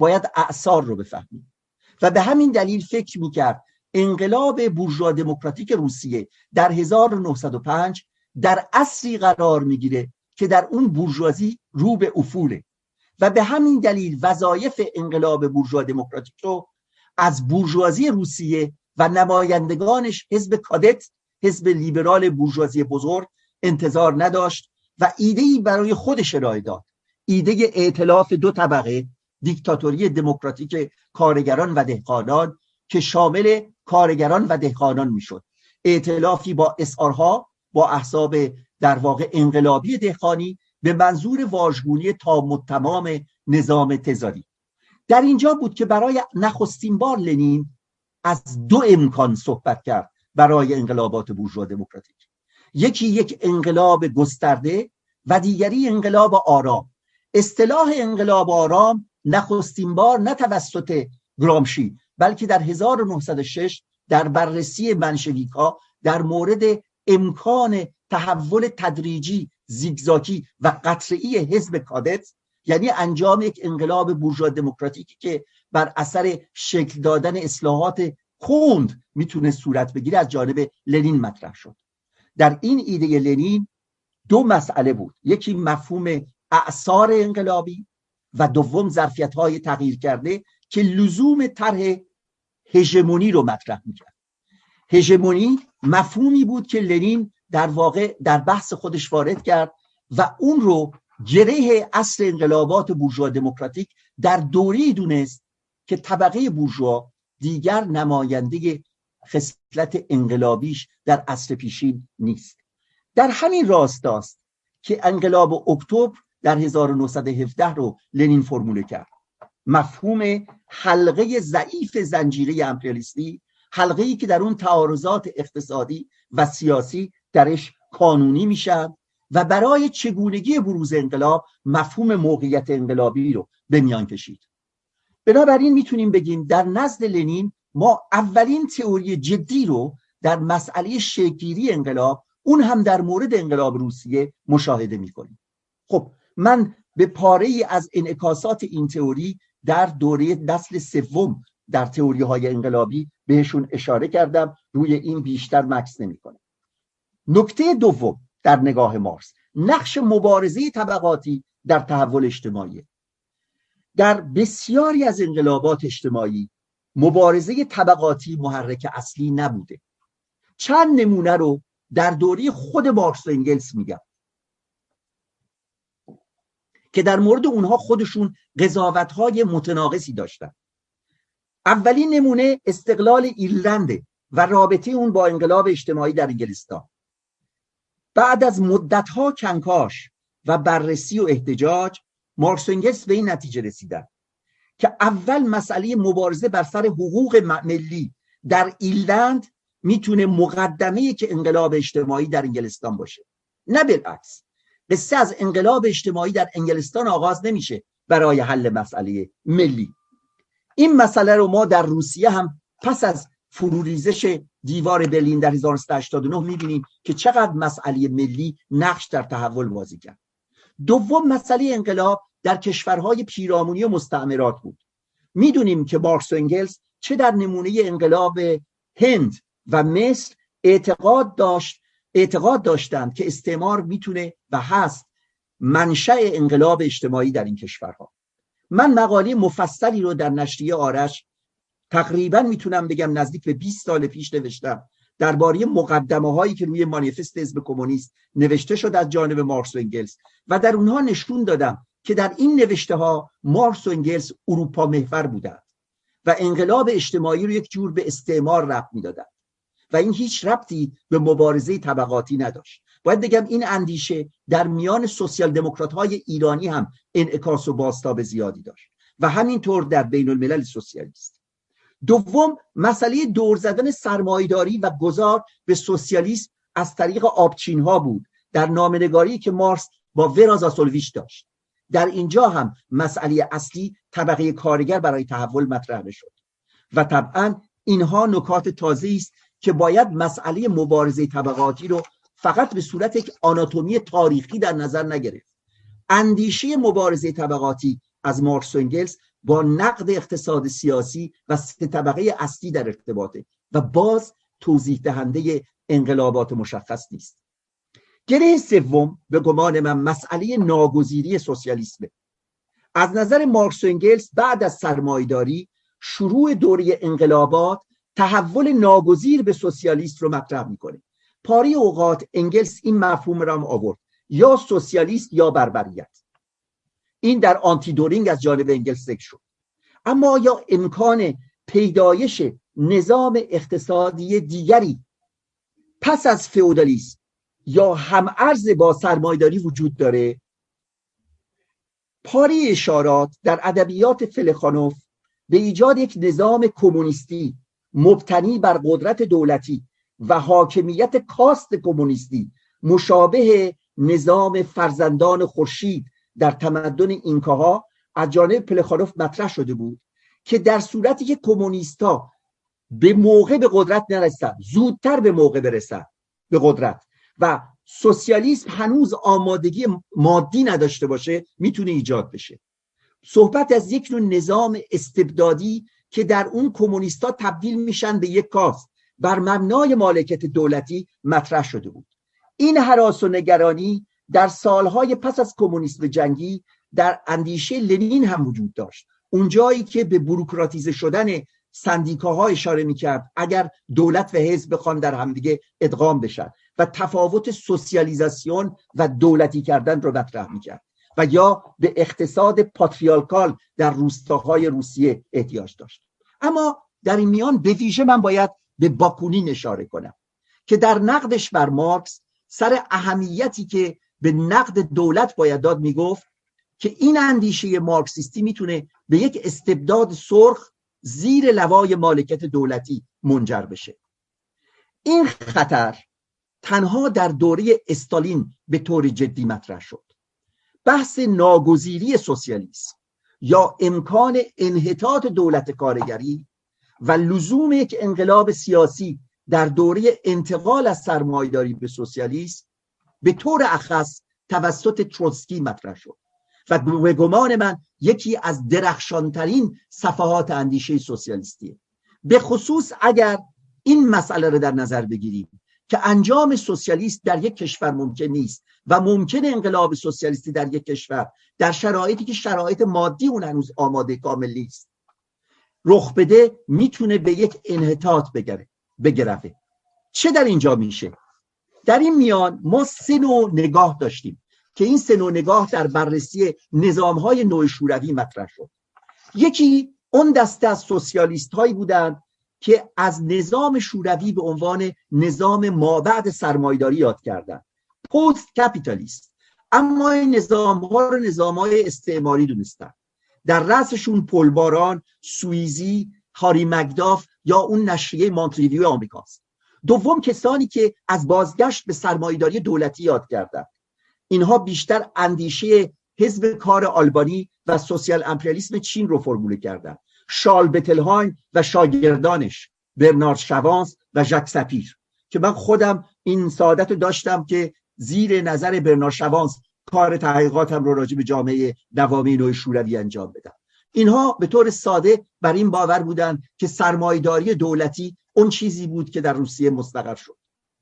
باید اعصار رو بفهمیم. و به همین دلیل فکر میکرد انقلاب بورژوا دموکراتیک روسیه در هزار و نهصد و پنج در عصری قرار میگیره که در اون بورژوازی رو به افوله و به همین دلیل وظایف انقلاب بورژوا دموکراتیک رو از بورژوازی روسیه و نمایندگانش حزب کادت، حزب لیبرال بورژوازی بزرگ انتظار نداشت و ایده‌ای برای خودش ارائه داد، ایده ائتلاف دو طبقه، دیکتاتوری دموکراتیک کارگران و دهقانان که شامل کارگران و دهقانان میشد، ائتلافی با اس‌آرها، با احزاب در واقع انقلابی دهقانی به منظور واژگونی تام و تمام نظام تزاری. در اینجا بود که برای نخستین بار لنین از دو امکان صحبت کرد برای انقلابات بورژوا دموکراتیک، یکی یک انقلاب گسترده و دیگری انقلاب آرام. اصطلاح انقلاب آرام نخستین بار نه توسط گرامشی بلکه در هزار و نهصد و شش در بررسی منشویک‌ها در مورد امکان تحول تدریجی، زیگزاگی و قطعی حزب کادت، یعنی انجام یک انقلاب بورژوا دموکراتیکی که بر اثر شکل دادن اصلاحات کند میتونه صورت بگیره، از جانب لنین مطرح شد. در این ایده لنین دو مسئله بود، یکی مفهوم اعصار انقلابی و دوم ظرفیت‌های تغییر کرده که لزوم طرح هژمونی رو مطرح می‌کرد. هژمونی مفهومی بود که لنین در واقع در بحث خودش وارد کرد و اون رو گره اصل انقلابات بورژوا دموکراتیک در دوره‌ای دونست که طبقه بورژوا دیگر نماینده خصلت انقلابیش در عصر پیشین نیست. در همین راستاست که انقلاب اکتبر در هزار و نهصد و هفده رو لنین فرموله کرد. مفهوم حلقه ضعیف زنجیره امپریالیستی، حلقه‌ای که در اون تعارضات اقتصادی و سیاسی درش قانونی میشن و برای چگونگی بروز انقلاب مفهوم موقعیت انقلابی رو به میان کشید. بنابراین میتونیم بگیم در نزد لنین ما اولین تئوری جدی رو در مسئله شکل‌گیری انقلاب، اون هم در مورد انقلاب روسیه، مشاهده میکنیم. خب من به پاره‌ای از انعکاسات این تئوری در دوره نسل سوم در تئوری های انقلابی بهشون اشاره کردم، روی این بیشتر مکث نمی‌کنم. نکته دوم در نگاه مارکس، نقش مبارزه طبقاتی در تحول اجتماعی. در بسیاری از انقلابات اجتماعی مبارزه طبقاتی محرک اصلی نبوده. چند نمونه رو در دوره خود مارکس و انگلس میگم که در مورد اونها خودشون قضاوت‌های متناقضی داشتن. اولین نمونه استقلال ایرلنده و رابطه اون با انقلاب اجتماعی در انگلستان. بعد از مدت‌ها کنکاش و بررسی و احتجاج، مارکس و انگلس به این نتیجه رسیدن که اول مسئله مبارزه بر سر حقوق ملی در ایرلند میتونه مقدمه‌ای که انقلاب اجتماعی در انگلستان باشه، نه بالعکس. قصه از انقلاب اجتماعی در انگلستان آغاز نمیشه برای حل مسئله ملی. این مسئله رو ما در روسیه هم پس از فروریزش دیوار برلین در هزار و سیصد و هشتاد و نه میبینیم که چقدر مسئله ملی نقش در تحول بازی کرد. دوم، مسئله انقلاب در کشورهای پیرامونی و مستعمرات بود. میدونیم که مارکس و انگلس چه در نمونه انقلاب هند و مصر اعتقاد داشت اعتقاد داشتند که استعمار میتونه و هست منشأ انقلاب اجتماعی در این کشورها. من مقاله مفصلی رو در نشریه آرش تقریبا میتونم بگم نزدیک به بیست سال پیش نوشتم درباره مقدمه هایی که روی مانیفست حزب کمونیست نوشته شد از جانب مارکس و انگلس و در اونها نشون دادم که در این نوشته ها مارکس و انگلس اروپا محور بودند و انقلاب اجتماعی رو یک جور به استعمار ربط میدادند و این هیچ ربطی به مبارزه طبقاتی نداشت. باید بگم این اندیشه در میان سوسیال دموکرات های ایرانی هم انعکاس و بازتاب زیادی داشت و همینطور در بین الملل سوسیالیست. دوم، مسئله دور زدن سرمایه‌داری و گذار به سوسیالیسم از طریق آبچین ها بود در نامه‌نگاری که مارکس با ورازاسولویچ داشت. در اینجا هم مسئله اصلی طبقه کارگر برای تحول مطرح شد و طبعا اینها نکات تازه‌ای است که باید مسئله مبارزه طبقاتی رو فقط به صورت یک آناتومی تاریخی در نظر نگرفت. اندیشه مبارزه طبقاتی از مارکس و انگلس با نقد اقتصاد سیاسی و سه طبقه اصلی در ارتباطه و باز توضیح دهنده انقلابات مشخص نیست. گره سوم به گمان من مسئله ناگزیری سوسیالیسمه. از نظر مارکس و انگلس بعد از سرمایه‌داری شروع دوره انقلابات تحول ناگزیر به سوسیالیست رو مطرح میکنه. پاری اوقات انگلس این مفهوم را هم آورد، یا سوسیالیست یا بربریت. این در آنتی دورینگ از جانب انگلس ذکر شد. اما یا امکان پیدایش نظام اقتصادی دیگری پس از فئودالیسم یا هم‌ارز با سرمایه‌داری وجود داره؟ پاری اشارات در ادبیات پلخانوف به ایجاد یک نظام کمونیستی مبتنی بر قدرت دولتی و حاکمیت کاست کمونیستی مشابه نظام فرزندان خورشید در تمدن اینکاها از جانب پلخانوف مطرح شده بود که در صورتی که کمونیست‌ها به موقع به قدرت نرسن، زودتر به موقع برسن به قدرت و سوسیالیسم هنوز آمادگی مادی نداشته باشه، میتونه ایجاد بشه. صحبت از یک نوع نظام استبدادی که در اون کمونیست‌ها تبدیل میشن به یک کاست بر مبنای مالکیت دولتی مطرح شده بود. این هراس و نگرانی در سالهای پس از کمونیسم جنگی در اندیشه لنین هم وجود داشت. اونجایی که به بوروکراتیزه شدن سندیکاها اشاره میکرد اگر دولت و حزب بخوان در همدیگه ادغام بشن و تفاوت سوسیالیزاسیون و دولتی کردن رو مطرح میکرد و یا به اقتصاد پاتریارکال در روستاهای روسیه احتیاج داشت. اما در این میان به ویژه من باید به باکونین اشاره کنم که در نقدش بر مارکس سر اهمیتی که به نقد دولت باید داد میگفت که این اندیشه مارکسیستی میتونه به یک استبداد سرخ زیر لوای مالکیت دولتی منجر بشه. این خطر تنها در دوره استالین به طور جدی مطرح شد. بحث ناگزیری سوسیالیسم یا امکان انحطاط دولت کارگری و لزوم یک انقلاب سیاسی در دوره انتقال از سرمایه‌داری به سوسیالیسم به طور اخص توسط تروتسکی مطرح شد و به گمان من یکی از درخشانترین صفحات اندیشه سوسیالیستیه، به خصوص اگر این مسئله رو در نظر بگیریم که انجام سوسیالیست در یک کشور ممکن نیست و ممکن انقلاب سوسیالیستی در یک کشور در شرایطی که شرایط مادی اون هنوز آماده کامل نیست رخ بده میتونه به یک انحطاط بگره بگرفه. چه در اینجا میشه؟ در این میان ما سه نوع نگاه داشتیم که این سه نوع نگاه در بررسی نظام‌های نوع شوروی مطرح شد. یکی اون دسته از سوسیالیست هایی بودند که از نظام شوروی به عنوان نظام مابعد سرمایه‌داری یاد کردند، پست کپیتالیست، اما این نظام‌ها رو نظام‌های استعماری دونستند. در رأسشون پل باران، سویزی، هاری مکداف یا اون نشریه مانتریویو آمریکاست. دوم کسانی که از بازگشت به سرمایه‌داری دولتی یاد کردند. اینها بیشتر اندیشه حزب کار آلبانی و سوسیال امپریالیسم چین رو فرموله کردند. شارل بتلهایم و شاگردانش، برنارد شوانس و ژاک سپیر، که من خودم این سعادت رو داشتم که زیر نظر برنارد شوانس کار تحقیقاتم رو راجع به جامعه نوامی نوع شوروی انجام بدم. اینها به طور ساده بر این باور بودند که سرمایه‌داری دولتی اون چیزی بود که در روسیه مستقر شد.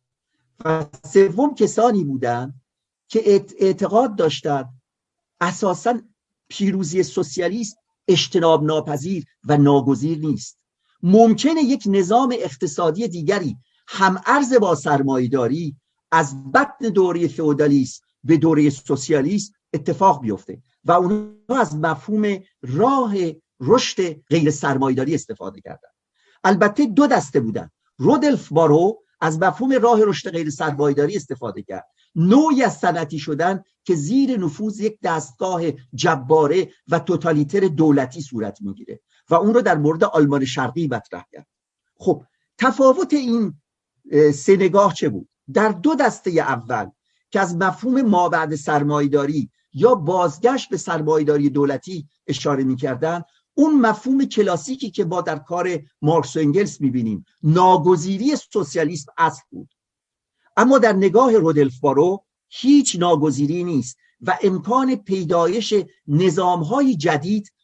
و سوم کسانی بودند که اعتقاد داشتند اساساً پیروزی سوسیالیسم اجتناب ناپذیر و ناگزیر نیست. ممکنه یک نظام اقتصادی دیگری هم ارز با سرمایه‌داری از بطن دوره فئودالیسم به دوره سوسیالیسم اتفاق بیفته و اونها از مفهوم راه رشد غیر سرمایه‌داری استفاده کردند. البته دو دسته بودن. رودولف بارو از مفهوم راه رشد غیر سرمایه‌داری استفاده کرد، نوعی از صنعتی شدن که زیر نفوذ یک دستگاه جباره و توتالیتر دولتی صورت میگیره و اون رو در مورد آلمان شرقی مطرح کرد. خب تفاوت این سه نگاه چه بود؟ در دو دسته اول که از مفهوم مابعد سرمایه‌داری یا بازگشت به سرمایه‌داری دولتی اشاره می‌کردن، اون مفهوم کلاسیکی که ما در کار مارکس و انگلس می‌بینیم، ناگزیری سوسیالیسم اصل بود. اما در نگاه رودولف بارو هیچ ناگزیری نیست و امکان پیدایش نظام‌های جدید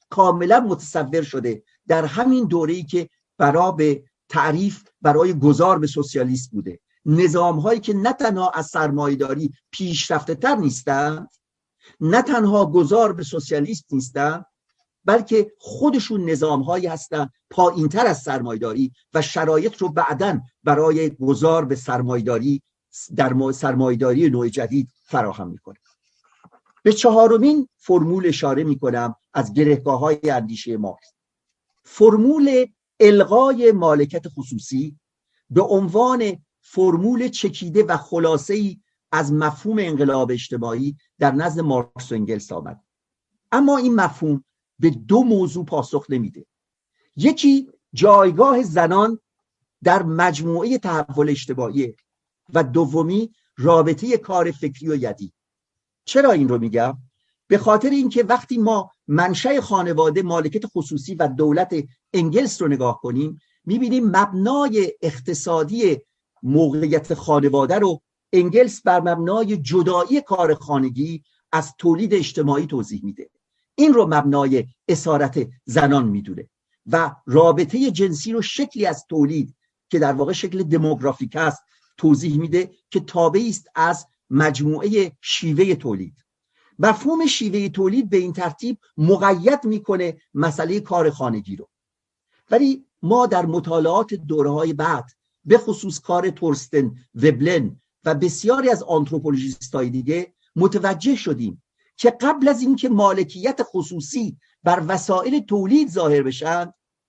کاملا متصور شده در همین دوره‌ای که برای تعریف برای گذار به سوسیالیسم بوده، نظام‌هایی که نه تنها از سرمایه‌داری پیشرفته‌تر نیستند، نه تنها گذار به سوسیالیسم نیستند، بلکه خودشون نظام‌هایی هستند پایین‌تر از سرمایه‌داری و شرایط رو بعداً برای گذار به سرمایه‌داری در سرمایه‌داری نوع جدید فراهم می‌کنه. به چهارمین فرمول اشاره می‌کنم از گرهگاه‌های اندیشه مارکس. فرمول الغای مالکیت خصوصی به عنوان فرمول چکیده و خلاصه‌ای از مفهوم انقلاب اجتماعی در نزد مارکس و انگلس آمد. اما این مفهوم به دو موضوع پاسخ نمیده. یکی جایگاه زنان در مجموعه تحول اجتماعی و دومی رابطه کار فکری و یدی. چرا این رو میگم؟ به خاطر اینکه وقتی ما منشأ خانواده، مالکیت خصوصی و دولت انگلس رو نگاه کنیم، میبینیم مبنای اقتصادی موقعیت خانواده رو انگلس بر مبنای جدایی کار خانگی از تولید اجتماعی توضیح میده. این رو مبنای اسارت زنان میدونه و رابطه جنسی رو شکلی از تولید که در واقع شکل دموگرافیک است توضیح میده که تابعی است از مجموعه شیوه تولید. مفهوم شیوه تولید به این ترتیب مقید میکنه مسئله کار خانگی رو. ولی ما در مطالعات دوره‌های بعد به خصوص کار تورستن وبلن و بسیاری از آنتروپولوژیست‌های دیگه متوجه شدیم که قبل از اینکه مالکیت خصوصی بر وسایل تولید ظاهر بشن،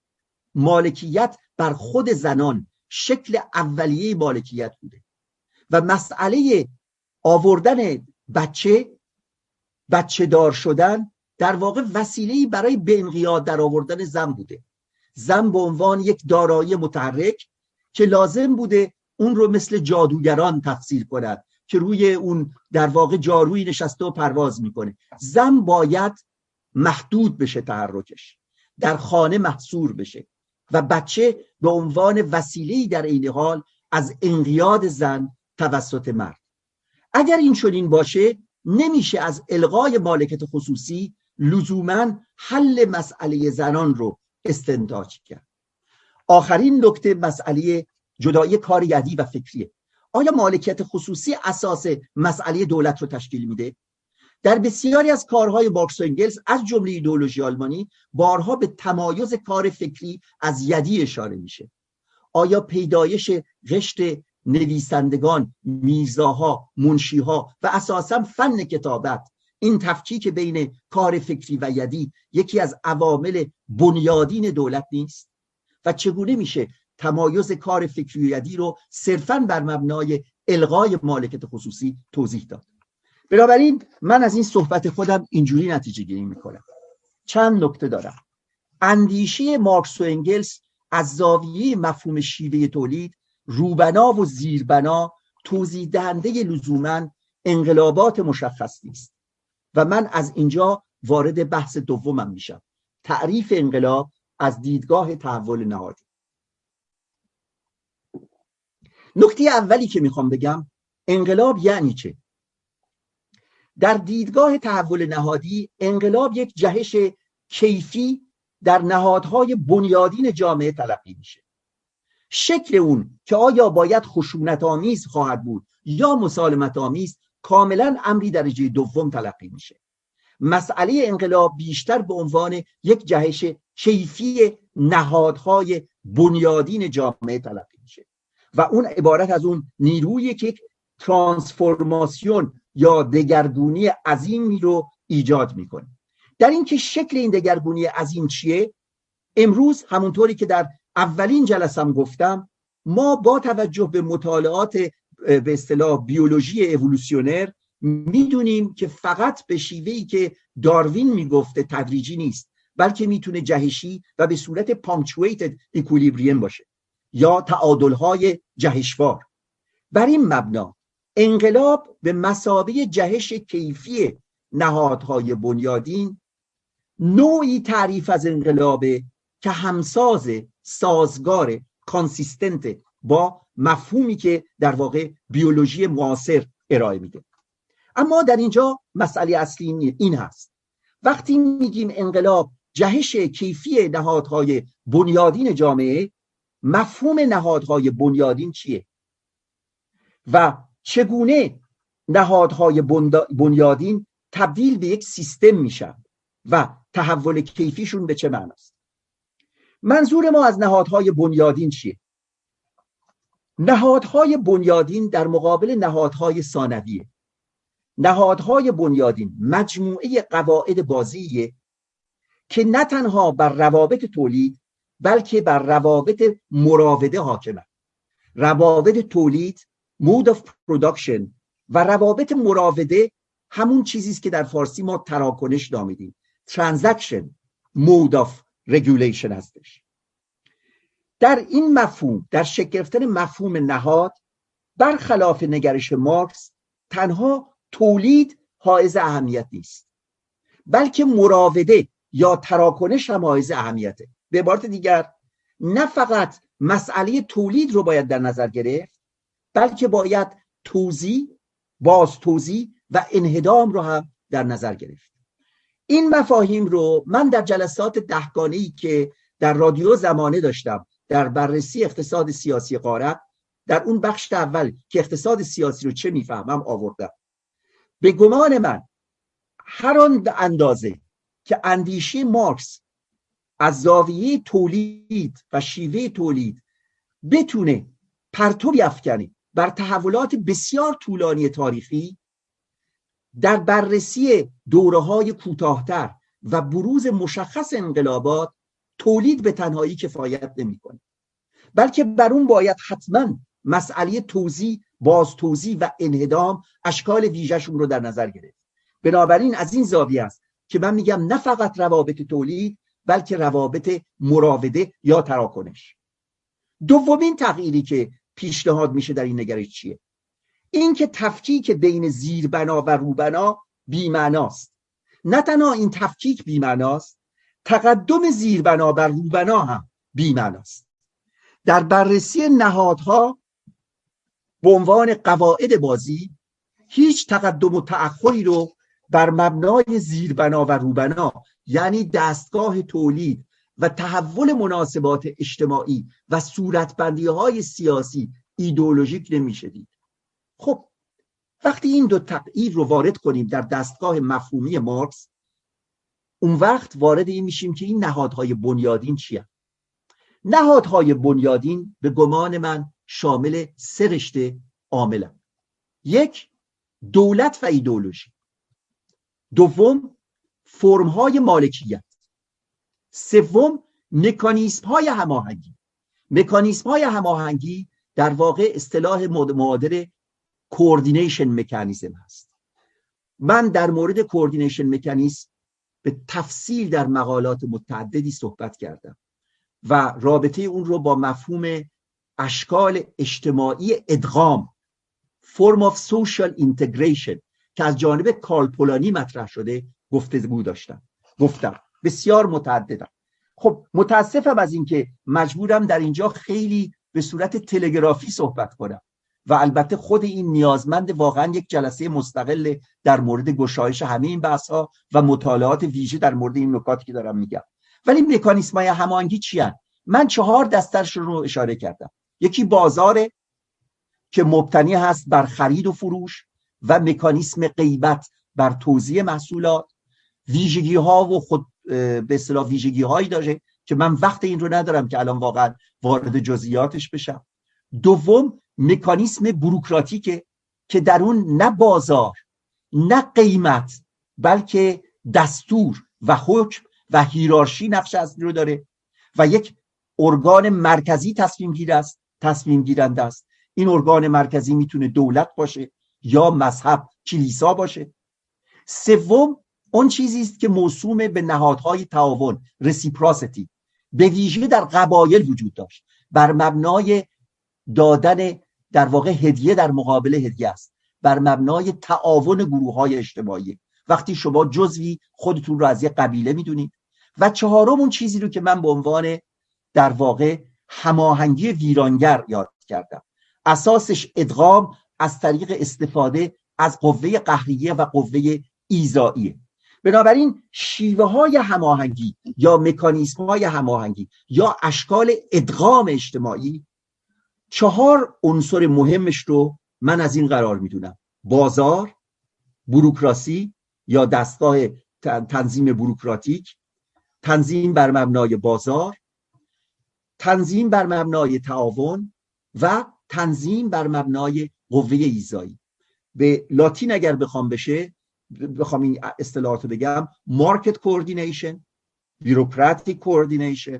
مالکیت بر خود زنان شکل اولیه مالکیت بوده و مسئله آوردن بچه بچه دار شدن در واقع وسیله‌ای برای به انقیاد در آوردن زن بوده. زن به عنوان یک دارایی متحرک که لازم بوده اون رو مثل جادوگران تفسیر کند که روی اون در واقع جارویی نشسته و پرواز میکنه. زن باید محدود بشه تحرکش، در خانه محصور بشه و بچه به عنوان وسیله‌ای در این حال از انقیاد زن توسط مرد. اگر این چنین باشه نمیشه از الغای مالکیت خصوصی لزوماً حل مسئله زنان رو استنتاج کرد. آخرین نکته مسئله جدایی کار یدی و فکریه. آیا مالکیت خصوصی اساس مسئله دولت رو تشکیل میده؟ در بسیاری از کارهای مارکس و انگلس از جمله ایدئولوژی آلمانی بارها به تمایز کار فکری از یدی اشاره میشه. آیا پیدایش قشر نویسندگان، میرزاها، منشیها و اساساً فن کتابت، این تفکیک بین کار فکری و یدی یکی از عوامل بنیادین دولت نیست؟ و چگونه میشه تمایز کار فکری و یدی رو صرفاً بر مبنای الغای مالکیت خصوصی توضیح داد؟ بنابراین من از این صحبت خودم اینجوری نتیجه گیری میکنم. چند نکته دارم. اندیشه مارکس و انگلس از زاویه مفهوم شیوه تولید روبنا و زیربنا توضیح دهنده لزوماً انقلابات مشخص نیست و من از اینجا وارد بحث دومم میشم، تعریف انقلاب از دیدگاه تحول نهادی. نکته اولی که میخوام بگم، انقلاب یعنی چه؟ در دیدگاه تحول نهادی انقلاب یک جهش کیفی در نهادهای بنیادین جامعه تلقی میشه. شکل اون که آیا باید خشونت آمیز خواهد بود یا مسالمت آمیز کاملا امری درجه دوم تلقی میشه. مسئله انقلاب بیشتر به عنوان یک جهش کیفی نهادهای بنیادین جامعه تلقی میشه و اون عبارت از اون نیرویی که یک ترانسفورماسیون یا دگرگونی عظیمی رو ایجاد میکنه. در این که شکل این دگرگونی عظیم چیه، امروز همونطوری که در اولین جلسم گفتم، ما با توجه به مطالعات به اصطلاح بیولوژی اِوولوشنر میدونیم که فقط به شیوهی که داروین میگفته تدریجی نیست، بلکه میتونه جهشی و به صورت پانکچویتد اکویلیبریم باشه یا تعادل‌های جهشوار. بر این مبنا انقلاب به مثابه جهش کیفی نهادهای بنیادین نوعی تعریف از انقلابه که همساز، سازگار، کانسیستنت با مفهومی که در واقع بیولوژی معاصر ارائه میده. اما در اینجا مسئله اصلی این هست: وقتی میگیم انقلاب جهش کیفی نهادهای بنیادین جامعه، مفهوم نهادهای بنیادین چیه و چگونه نهادهای بنیادین تبدیل به یک سیستم میشن و تحول کیفیشون به چه معناست. منظور ما از نهادهای بنیادین چیه؟ نهادهای بنیادین در مقابل نهادهای ثانویه. نهادهای بنیادین مجموعه قواعد بازیه که نه تنها بر روابط تولید بلکه بر روابط مراوده حاکمه. روابط تولید، mode of production، و روابط مراوده همون چیزی است که در فارسی ما تراکنش نامیدیم. transaction mode of regulation هستش. در این مفهوم، در شکل گرفتن مفهوم نهاد، برخلاف نگرش مارکس، تنها تولید حائز اهمیت نیست، بلکه مراوده یا تراکنش هم حائز اهمیته. به عبارت دیگر، نه فقط مسئله تولید رو باید در نظر گرفت، بلکه باید توزیع، باز توزیع و انهدام رو هم در نظر گرفت. این مفاهیم رو من در جلسات دهگانه‌ای که در رادیو زمانه داشتم در بررسی اقتصاد سیاسی غارت، در اون بخش اول که اقتصاد سیاسی رو چه میفهمم آوردم. به گمان من هر آن اندازه که اندیشه مارکس از زاویه تولید و شیوه تولید بتونه پرتو بیفکنه بر تحولات بسیار طولانی تاریخی، در بررسی دوره‌های کوتاه‌تر و بروز مشخص انقلابات، تولید به تنهایی کفایت نمی‌کنه، بلکه بر اون باید حتما مسئله توزیع، باز توزیع و انهدام اشکال ویژه‌شون رو در نظر گرفت. بنابراین از این زاویه است که من میگم نه فقط روابط تولید، بلکه روابط مراوده یا تراکنش. دومین تغییری که پیشنهاد میشه در این نگرش چیه؟ این که تفکیک بین زیربنا و روبنا بی‌معناست. نه تنها این تفکیک بی‌معناست، تقدم زیربنا بر روبنا هم بی‌معناست. در بررسی نهادها به عنوان قواعد بازی، هیچ تقدم و تأخری رو بر مبنای زیربنا و روبنا، یعنی دستگاه تولید و تحول مناسبات اجتماعی و صورتبندی های سیاسی ایدئولوژیک نمیشه دید. خب وقتی این دو تغییر رو وارد کنیم در دستگاه مفهومی مارکس، اون وقت وارد این میشیم که این نهادهای بنیادین چیه؟ نهادهای بنیادین به گمان من شامل سه رشته عاملن. یک، دولت و ایدئولوژی. دوم، فرم‌های مالکیت. سوم، مکانیزم‌های هماهنگی. مکانیزم‌های هماهنگی در واقع اصطلاح معادل کوردینیشن مکانیزم هست. من در مورد کوردینیشن مکانیزم به تفصیل در مقالات متعددی صحبت کردم و رابطه اون رو با مفهوم اشکال اجتماعی ادغام، form of social integration که از جانب کارل پولانی مطرح شده گفتگو داشتم گفتم بسیار متعددم. خب متاسفم از اینکه مجبورم در اینجا خیلی به صورت تلگرافی صحبت کنم و البته خود این نیازمند واقعا یک جلسه مستقل در مورد گشایش همه این بحث‌ها و مطالعات ویژه در مورد این نکاتی که دارم میگم. ولی مکانیزم‌های هماهنگی چی هستند؟ من چهار دستش رو اشاره کردم. یکی بازاره که مبتنی هست بر خرید و فروش و مکانیزم غیبت بر توزیع محصولات، ویژگی ها و خود به اصطلاح ویژگی هایی داره که من وقت این رو ندارم که الان واقعا وارد جزئیاتش بشم. دوم، مکانیزم بوروکراتیکه که در اون نه بازار نه قیمت بلکه دستور و حکم و هیرارشی نقش اصلی رو داره و یک ارگان مرکزی تصمیم گیر است تصمیم گیرنده است. این ارگان مرکزی میتونه دولت باشه یا مذهب، کلیسا باشه. سوم، اون چیزی است که موسوم به نهادهای تعاون، رسیپراسیتی، به ویژه در قبایل وجود داشت، بر مبنای دادن در واقع هدیه در مقابل هدیه است، بر مبنای تعاون گروه‌های اجتماعی. وقتی شما جزوی خودتون رو از یک قبیله میدونید. و چهارم اون چیزی رو که من به عنوان در واقع هماهنگی ویرانگر یاد کردم، اساسش ادغام از طریق استفاده از قوه قهریه و قوه ایذائیه. بنابراین شیوه های هماهنگی یا مکانیزم های هماهنگی یا اشکال ادغام اجتماعی، چهار عنصر مهمش رو من از این قرار میدونم: بازار، بوروکراسی یا دستگاه تنظیم بوروکراتیک، تنظیم بر مبنای بازار، تنظیم بر مبنای تعاون و تنظیم بر مبنای قوه ایذایی. به لاتین اگر بخوام بشه، بخوام این اصطلاحات رو بگم: مارکت کوردینیشن، بیروکراتیک کوردینیشن،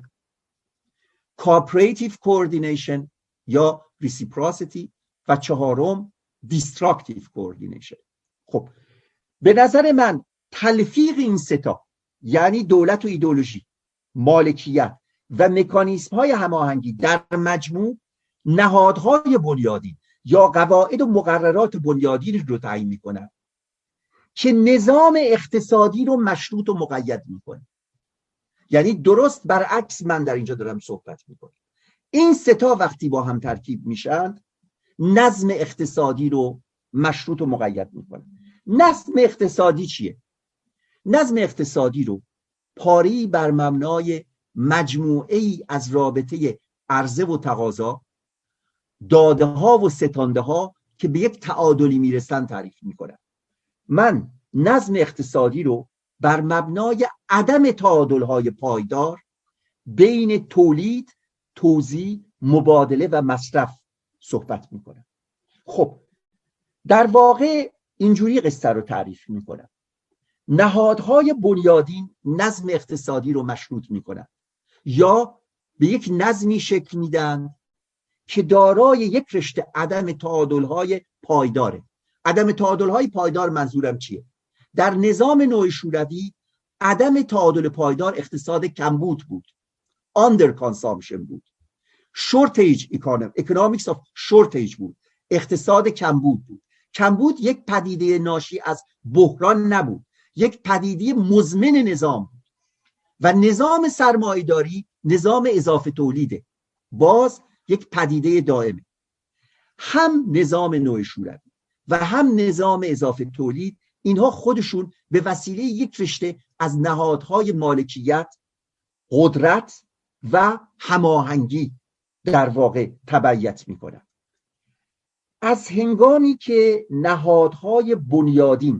کوآپریتیو کوردینیشن یا ریسیپروسیتی و چهارم دیستراکتیو کوردینیشن. خب به نظر من تلفیق این ستا، یعنی دولت و ایدئولوژی، مالکیت و مکانیزم های هماهنگی در مجموع نهادهای بنیادین یا قواعد و مقررات بنیادین رو تعیین میکنن که نظام اقتصادی رو مشروط و مقید میکنه. یعنی درست برعکس من در اینجا دارم صحبت میکنم. این ستا وقتی با هم ترکیب میشن نظم اقتصادی رو مشروط و مقید میکنه. نظم اقتصادی چیه؟ نظم اقتصادی رو پاری بر مبنای مجموعه ای از رابطه عرضه و تقاضا، داده ها و ستانده ها که به یک تعادلی میرسن تعریف میکنم. من نظم اقتصادی رو بر مبنای عدم تعادل های پایدار بین تولید، توزیع، مبادله و مصرف صحبت میکنم. خب در واقع اینجوری قصه رو تعریف میکنم: نهادهای بنیادین نظم اقتصادی رو مشروط میکنن یا به یک نظمی شکل میدن که دارای یک رشته عدم تعادل‌های پایداره. عدم تعادل‌های پایدار منظورم چیه؟ در نظام نوع شوروی عدم تعادل پایدار اقتصاد کمبود بود، under consumption بود، shortage economy، economics of shortage بود، اقتصاد کمبود بود. کمبود یک پدیده ناشی از بحران نبود، یک پدیده مزمن نظام بود و نظام سرمایه‌داری نظام اضافه تولیده، باز یک پدیده دائمه. هم نظام نوع شوروی و هم نظام اضافه تولید، اینها خودشون به وسیله یک رشته از نهادهای مالکیت، قدرت و هماهنگی در واقع تبعیت میکنن. از هنگامی که نهادهای بنیادین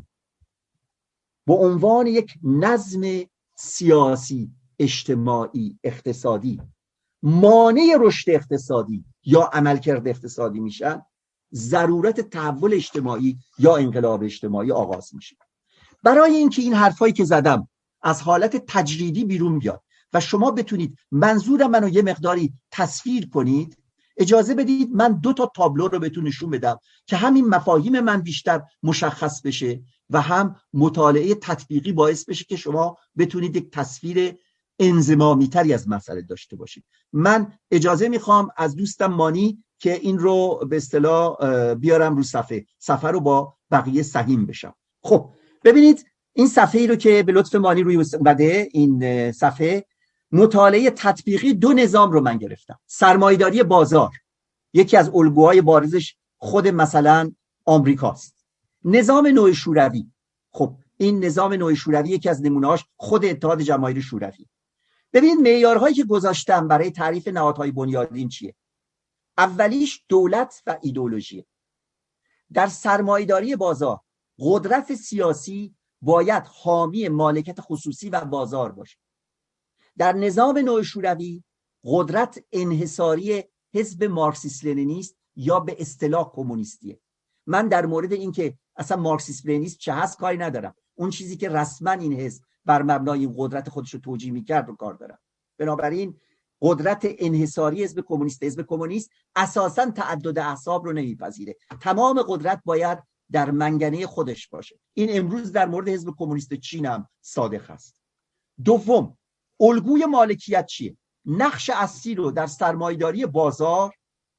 به عنوان یک نظم سیاسی، اجتماعی، اقتصادی مانع رشد اقتصادی یا عملکرد اقتصادی میشن، ضرورت تحول اجتماعی یا انقلاب اجتماعی آغاز میشه. برای اینکه این حرفایی که زدم از حالت تجریدی بیرون بیاد و شما بتونید منظور منو یه مقداری تصویر کنید، اجازه بدید من دو تا تابلو رو بهتون نشون بدم که همین مفاهیم من بیشتر مشخص بشه و هم مطالعه تطبیقی باعث بشه که شما بتونید یک تصویر انضمامی تری از مسئله داشته باشید. من اجازه میخوام از دوستم مانی که این رو به اصطلاح بیارم رو صفحه صفحه رو با بقیه سهیم بشم. خب ببینید این صفحه ای رو که به لطف مانی روی اومده، این صفحه مطالعه تطبیقی دو نظام رو من گرفتم. سرمایه‌داری بازار یکی از الگوهای بارزش خود مثلا آمریکاست. نظام نوع شوروی، خب این نظام نوع شوروی یکی از نمونه‌هاش خود اتحاد جماهیر شوروی. ببینید معیارهایی که گذاشتم برای تعریف نهادهای بنیادین چیه؟ اولیش دولت و ایدئولوژی. در سرمایه‌داری بازار قدرت سیاسی باید حامی مالکیت خصوصی و بازار باشه. در نظام نوع شوروی قدرت انحصاری حزب مارکسیست لنینیست یا به اصطلاح کمونیستیه. من در مورد اینکه اصلا مارکسیست لنینیست چه هست کاری ندارم، اون چیزی که رسما این حزب بر مبنای این قدرت خودش رو توجیه میکرد رو کار دارم. بنابراین قدرت انحصاری حزب کمونیست، حزب کمونیست اساساً تعدد احزاب رو نمیپذیره، تمام قدرت باید در منگنه خودش باشه. این امروز در مورد حزب کمونیست چین هم صادق است. دوم، الگوی مالکیت چیه؟ نقش اصلی رو در سرمایه‌داری بازار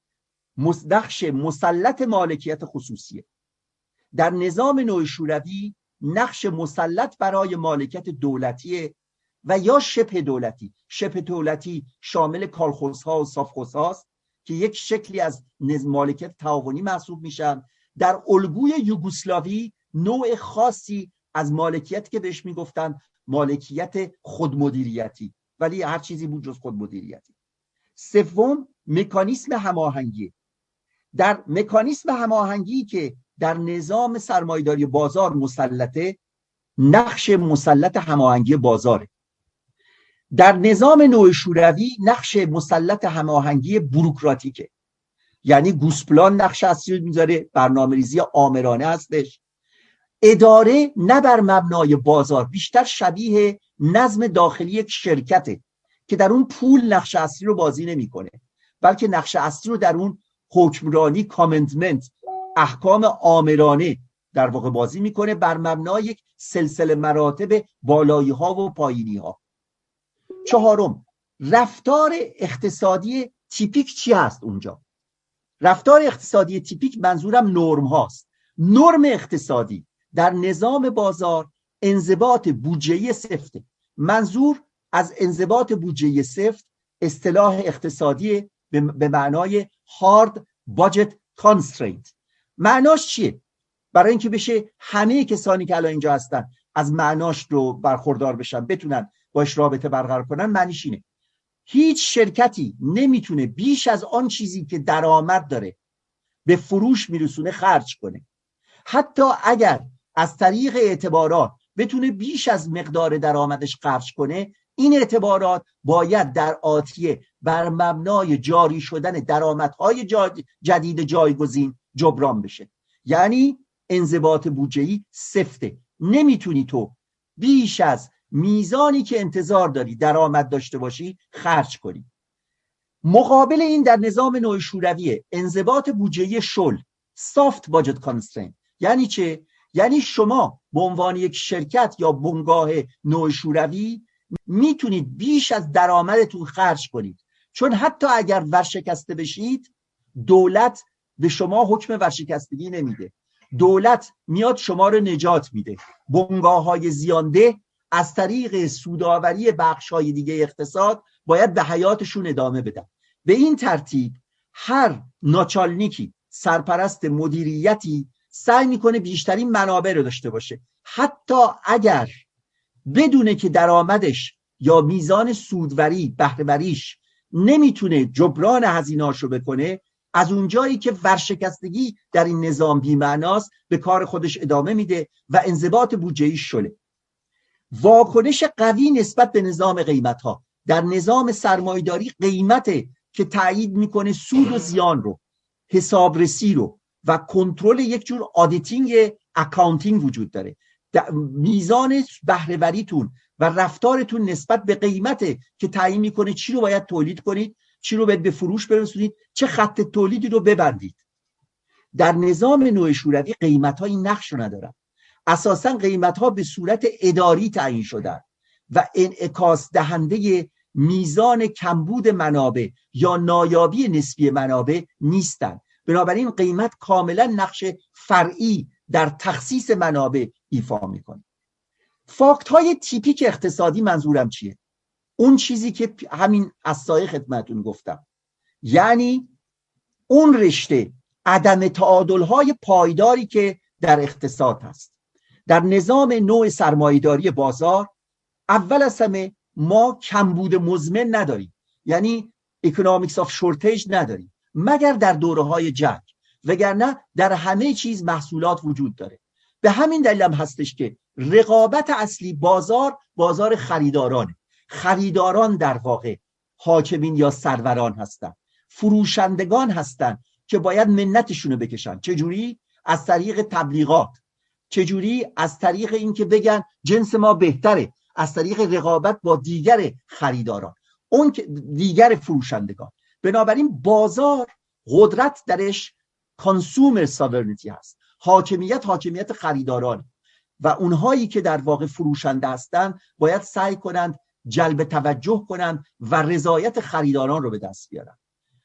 نقش مسلط مالکیت خصوصیه. در نظام نوع شوروی نقش مسلط برای مالکیت دولتی و یا شبه دولتی. شبه دولتی شامل کالخوزها و سافخوزهاست که یک شکلی از مالکیت تعاونی محسوب میشن. در الگوی یوگسلاوی نوع خاصی از مالکیت که بهش میگفتن مالکیت خودمدیریتی، ولی هر چیزی بود جز خودمدیریتی. سوم مکانیسم هماهنگی. در مکانیسم هماهنگی که در نظام سرمایه‌داری بازار مسلطه، نقش مسلط هماهنگی بازاره. در نظام نوع شوروی نقش مسلط هماهنگی بوروکراتیکه، یعنی گوسپلان نقش اصلی میذاره، برنامه‌ریزی آمرانه هستش. اداره نه بر مبنای بازار، بیشتر شبیه نظم داخلی یک شرکته که در اون پول نقش اصلی رو بازی نمیکنه، بلکه نقش اصلی رو در اون حکمرانی، کامندمنت، احکام آمرانه در واقع بازی میکنه، بر مبنای یک سلسله مراتب بالایی ها و پایینی ها. چهارم، رفتار اقتصادی تیپیک چی هست اونجا؟ رفتار اقتصادی تیپیک منظورم نرم هاست. نرم اقتصادی در نظام بازار انضباط بودجه‌ای سفته. منظور از انضباط بودجه‌ای سفت اصطلاح اقتصادی به معنای hard budget constraint. معناش چیه؟ برای اینکه بشه همه کسانی که الان اینجا هستن از معناش رو برخوردار بشن، بتونن باش رابطه برقرار کنن، معنیش اینه: هیچ شرکتی نمیتونه بیش از آن چیزی که درآمد داره به فروش میرسونه خرج کنه. حتی اگر از طریق اعتبارات بتونه بیش از مقدار درآمدش خرج کنه، این اعتبارات باید در آتیه بر مبنای جاری شدن درآمدهای جا جدید جایگزین جبران بشه. یعنی انضباط بودجه‌ای سفته. نمیتونی تو بیش از میزانی که انتظار داری درآمد داشته باشی خرج کنی. مقابل این در نظام نوع شوروی انضباط بودجه‌ای شل، soft budget constraint. یعنی چه؟ یعنی شما به عنوان یک شرکت یا بنگاه نوع شوروی میتونید بیش از درآمدتون خرج کنید، چون حتی اگر ورشکسته بشید دولت به شما حکم ورشکستگی نمیده. دولت میاد شما رو نجات میده. بنگاه‌های زیانده از طریق سودآوری بخش‌های دیگه اقتصاد باید به حیاتشون ادامه بدن. به این ترتیب هر ناچالنیکی، سرپرست مدیریتی، سعی میکنه بیشترین منابع رو داشته باشه، حتی اگر بدونه که درآمدش یا میزان سودوری، بهره‌وریش نمیتونه جبران هزینه‌اشو بکنه. از اونجایی که ورشکستگی در این نظام بی‌معناست، به کار خودش ادامه میده و انضباط بودجه‌ای شله. واکنش قوی نسبت به نظام قیمت‌ها. در نظام سرمایه‌داری قیمت که تایید میکنه سود و زیان رو، حسابرسی رو و کنترل، یک جور آدیتینگ، اکاونتینگ وجود داره. میزان بهره‌وریتون و رفتارتون نسبت به قیمت که تعیین میکنه چی رو باید تولید کنید، چی رو باید به فروش برسونید، چه خط تولیدی رو ببندید. در نظام نوع شوروی قیمت‌ها این نقش رو ندارن. اساساً قیمت‌ها به صورت اداری تعیین شدن و انعکاس دهنده میزان کمبود منابع یا نایابی نسبی منابع نیستن. بنابراین قیمت کاملا نقش فرعی در تخصیص منابع ایفا میکنه. فاکت های تیپیک اقتصادی منظورم چیه؟ اون چیزی که همین از سایه خدمتون گفتم، یعنی اون رشته عدم تعادل های پایداری که در اقتصاد هست. در نظام نوع سرمایه‌داری بازار اول از همه ما کمبود مزمن نداریم، یعنی economics of shortage نداریم، مگر در دوره‌های جنگ، وگرنه در همه چیز محصولات وجود داره. به همین دلیل هم هستش که رقابت اصلی بازار بازار خریدارانه. خریداران در واقع حاکمین یا سروران هستن. فروشندگان هستن که باید منتشونو بکشن. چجوری؟ از طریق تبلیغات. چجوری؟ از طریق اینکه بگن جنس ما بهتره، از طریق رقابت با دیگر خریداران، اون دیگر فروشندگان. بنابراین بازار قدرت درش کانسومر ساورنیتی هست. حاکمیت حاکمیت خریداران و اونهایی که در واقع فروشنده هستند باید سعی کنند جلب توجه کنند و رضایت خریداران رو به دست بیارن.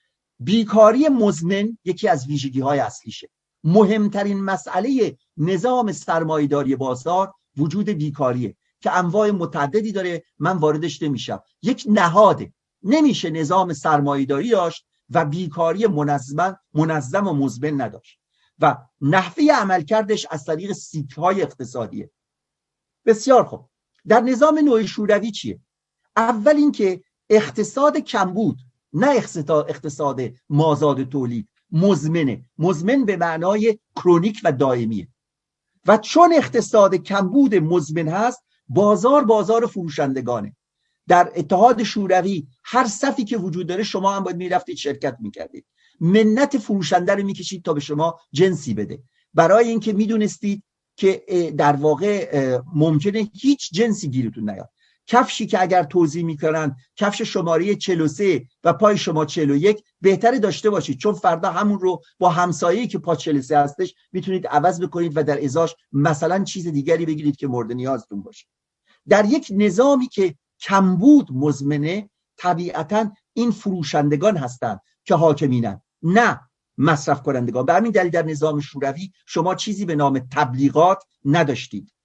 بیکاری مزمن یکی از ویژگی های اصلیشه. مهمترین مسئله نظام سرمایه‌داری بازار وجود بیکاریه که انواع متعددی داره، من واردش نمیشم. یک نهاده، نمیشه نظام سرمایه‌داری داشت و بیکاری منظم منظم و مزمن نداشت. و نحوه عملکردش از طریق سیکل‌های اقتصادیه. بسیار خوب. در نظام نوع شوروی چیه؟ اول اینکه اقتصاد کمبود، نه اقتصاد مازاد تولید، مزمنه. مزمن به معنای کرونیک و دائمیه. و چون اقتصاد کمبود مزمن هست، بازار بازار فروشندگانه. در اتحاد شوروی هر صفی که وجود داره شما هم باید میرفتید شرکت میکردید، منت فروشنده رو میکشید تا به شما جنسی بده، برای اینکه میدونستید که در واقع ممکنه هیچ جنسی گیرتون نیاد. کفشی که اگر توزیع میکنن کفش شماره چهل و سه و پای شما چهل و یک، بهتره داشته باشید، چون فردا همون رو با همسایه‌ای که پا چهل و سه هستش میتونید عوض بکنید و در ازاش مثلا چیز دیگری بگیرید که مورد نیازتون باشه. در یک نظامی که کمبود مزمنه، طبیعتا این فروشندگان هستند که حاکمینن، نه مصرف کنندگان. به همین دلیل در نظام شوروی شما چیزی به نام تبلیغات نداشتید.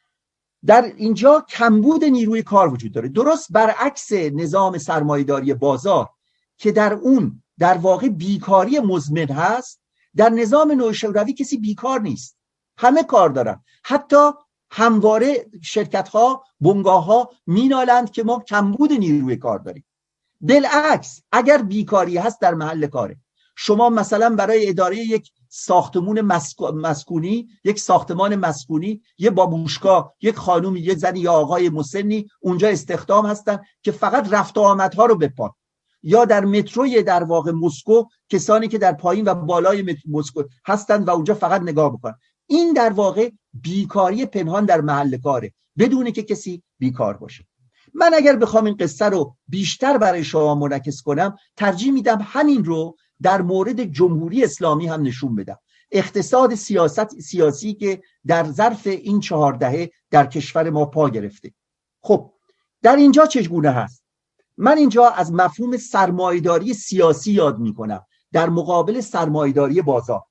در اینجا کمبود نیروی کار وجود داره، درست برعکس نظام سرمایه‌داری بازار که در اون در واقع بیکاری مزمن هست. در نظام نوع شوروی کسی بیکار نیست، همه کار دارن. حتی همواره شرکت ها، بنگاه ها مینالند که ما کمبود نیروی کار داریم. بالعکس اگر بیکاری هست در محل کاره، شما مثلا برای اداره یک ساختمون مسکونی، یک ساختمان مسکونی، یه بابوشکا، یک خانومی، یک زنی یا آقای مسنی اونجا استخدام هستن که فقط رفت و آمدها رو بپان. یا در متروی در واقع مسکو کسانی که در پایین و بالای مسکو هستند و اونجا فقط نگاه بکنن. این در واقع بیکاری پنهان در محل کاره، بدونه که کسی بیکار باشه. من اگر بخوام این قصه رو بیشتر برای شما منعکس کنم، ترجیح میدم همین رو در مورد جمهوری اسلامی هم نشون بدم. اقتصاد سیاست سیاسی که در ظرف این چهار دهه در کشور ما پا گرفته. خب در اینجا چگونه هست؟ من اینجا از مفهوم سرمایه‌داری سیاسی یاد میکنم در مقابل سرمایه‌داری بازار.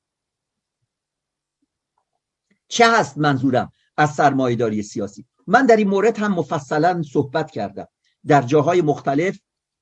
چه هست منظورم از سرمایه‌داری سیاسی؟ من در این مورد هم مفصلا صحبت کردم در جاهای مختلف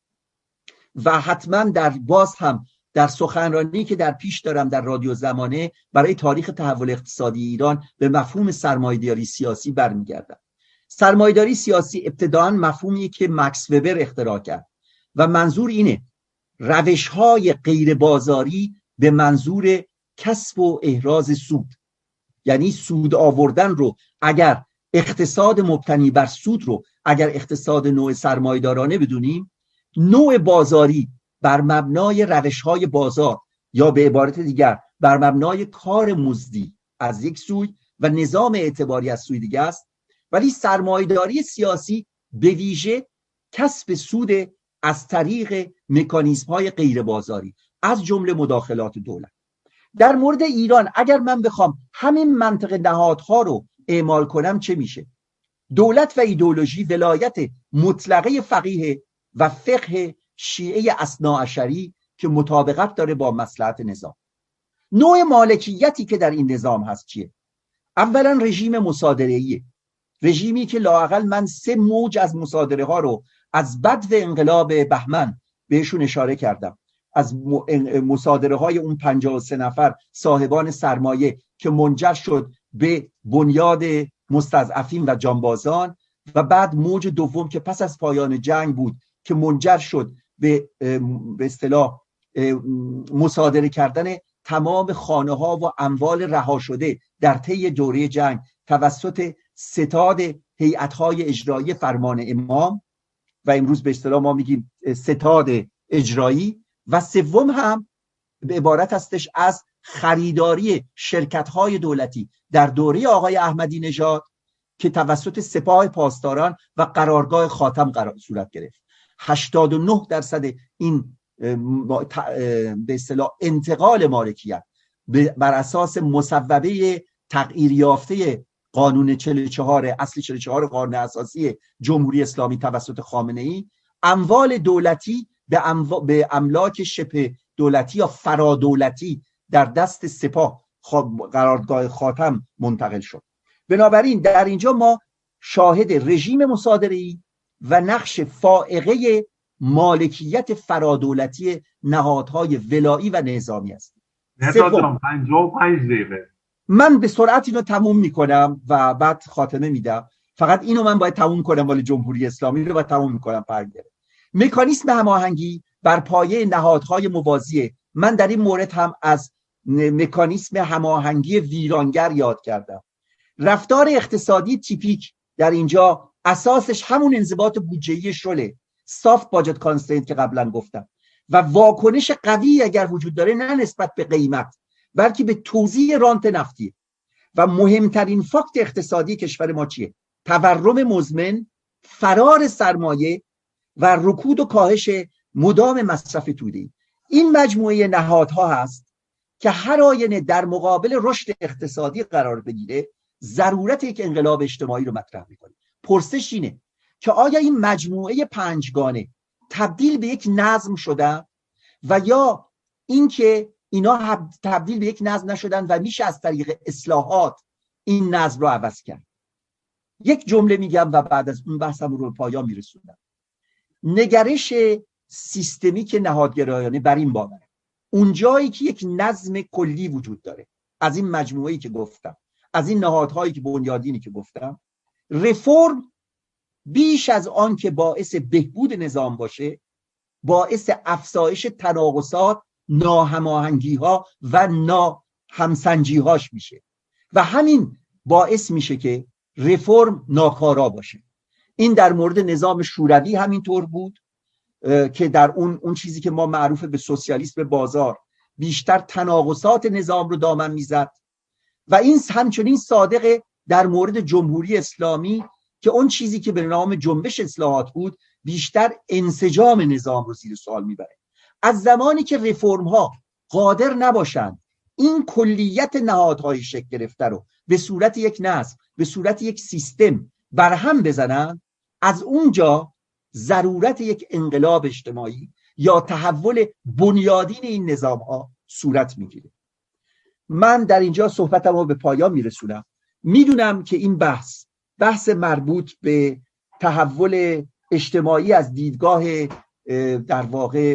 و حتما در باز هم در سخنرانی که در پیش دارم در رادیو زمانه برای تاریخ تحول اقتصادی ایران به مفهوم سرمایه‌داری سیاسی برمیگردم. سرمایه‌داری سیاسی ابتداً مفهومی که مکس وبر اختراع کرد و منظور اینه: روش‌های غیر بازاری به منظور کسب و احراز سود. یعنی سود آوردن رو، اگر اقتصاد مبتنی بر سود رو اگر اقتصاد نوع سرمایه‌دارانه بدونیم، نوع بازاری بر مبنای روش‌های بازار یا به عبارت دیگر بر مبنای کار مزدی از یک سوی و نظام اعتباری از سوی دیگر است. ولی سرمایه‌داری سیاسی به ویژه کسب سود از طریق مکانیزم‌های غیر بازاری از جمله مداخلات دولت. در مورد ایران اگر من بخوام همین منطق نهادها رو اعمال کنم چه میشه؟ دولت و ایدئولوژی ولایت مطلقه فقیه و فقه شیعه اثناعشری که مطابقت داره با مصلحت نظام. نوع مالکیتی که در این نظام هست چیه؟ اولا رژیم مصادره‌ایه، رژیمی که لااقل من سه موج از مصادره ها رو از بدو انقلاب بهمن بهشون اشاره کردم. از مصادره های اون پنجاه و سه نفر صاحبان سرمایه که منجر شد به بنیاد مستضعفین و جانبازان، و بعد موج دوم که پس از پایان جنگ بود که منجر شد به به اصطلاح مصادره کردن تمام خانه ها و اموال رها شده در طی دوره جنگ توسط ستاد هیئت های اجرایی فرمان امام و امروز به اصطلاح ما میگیم ستاد اجرایی. و سوم هم به عبارت هستش از خریداری شرکت های دولتی در دوره آقای احمدی نژاد که توسط سپاه پاسداران و قرارگاه خاتم قرار صورت گرفت. هشتاد و نه درصد این به اصطلاح انتقال مالکیت بر اساس مصوبه تغییر یافته قانون چهل و چهار اصل چهل و چهار قانون اساسی جمهوری اسلامی توسط خامنه ای، اموال دولتی به, امو... به املاک شبه دولتی یا فرادولتی در دست سپاه قرارگاه خاتم منتقل شد. بنابراین در اینجا ما شاهد رژیم مصادره‌ای و نقش فائقه مالکیت فرادولتی نهادهای ولایی و نظامی است. پنجاه و پنج دقیقه من به سرعت اینو تموم میکنم و بعد خاتمه میدم. فقط اینو من باید تموم کنم، ولی جمهوری اسلامی رو باید تموم میکنم پرگره. مکانیسم هماهنگی بر پایه نهادهای موازیه. من در این مورد هم از مکانیسم هماهنگی ویرانگر یاد کردم. رفتار اقتصادی تیپیک در اینجا اساسش همون انضباط بودجه‌ای شله، سافت باجت کانسترینت که قبلا گفتم، و واکنش قوی اگر وجود داره نه نسبت به قیمت بلکه به توزیع رانت نفتی. و مهمترین فاکت اقتصادی کشور ما چیه؟ تورم مزمن، فرار سرمایه و رکود و کاهش مدام مصرف توده‌ای. این مجموعه نهادها هست که هر آینه در مقابل رشد اقتصادی قرار بگیره ضرورت یک انقلاب اجتماعی رو مطرح میکنه. پرسش اینه که آیا این مجموعه پنجگانه تبدیل به یک نظم شدن و یا اینکه اینا تبدیل به یک نظم نشدن و میشه از طریق اصلاحات این نظم رو عوض کرد. یک جمله میگم و بعد از اون بحثم رو به پایان میرسونم. نگرش سیستمیک نهادگرایانه بر این باوره اون جایی که یک نظم کلی وجود داره، از این مجموعه‌ای که گفتم، از این نهادهایی که بنیادینی که گفتم، رفرم بیش از آن که باعث بهبود نظام باشه، باعث افزایش تناقضات، ناهماهنگی ها و ناهمسنجی هاش میشه و همین باعث میشه که رفرم ناکارا باشه. این در مورد نظام شوروی همینطور بود که در اون اون چیزی که ما معروف به سوسیالیسم بازار بیشتر تناقضات نظام رو دامن میزد و این همچنین صادق در مورد جمهوری اسلامی که اون چیزی که به نام جنبش اصلاحات بود بیشتر انسجام نظام رو زیر سوال میبره. از زمانی که رفرم ها قادر نباشند این کلیت نهادهای شکل گرفته رو به صورت یک نظم، به صورت یک سیستم برهم بزنن، از اونجا ضرورت یک انقلاب اجتماعی یا تحول بنیادین این نظام ها صورت میگیره. من در اینجا صحبتم رو به پایان میرسونم. میدونم که این بحث بحث مربوط به تحول اجتماعی از دیدگاه در واقع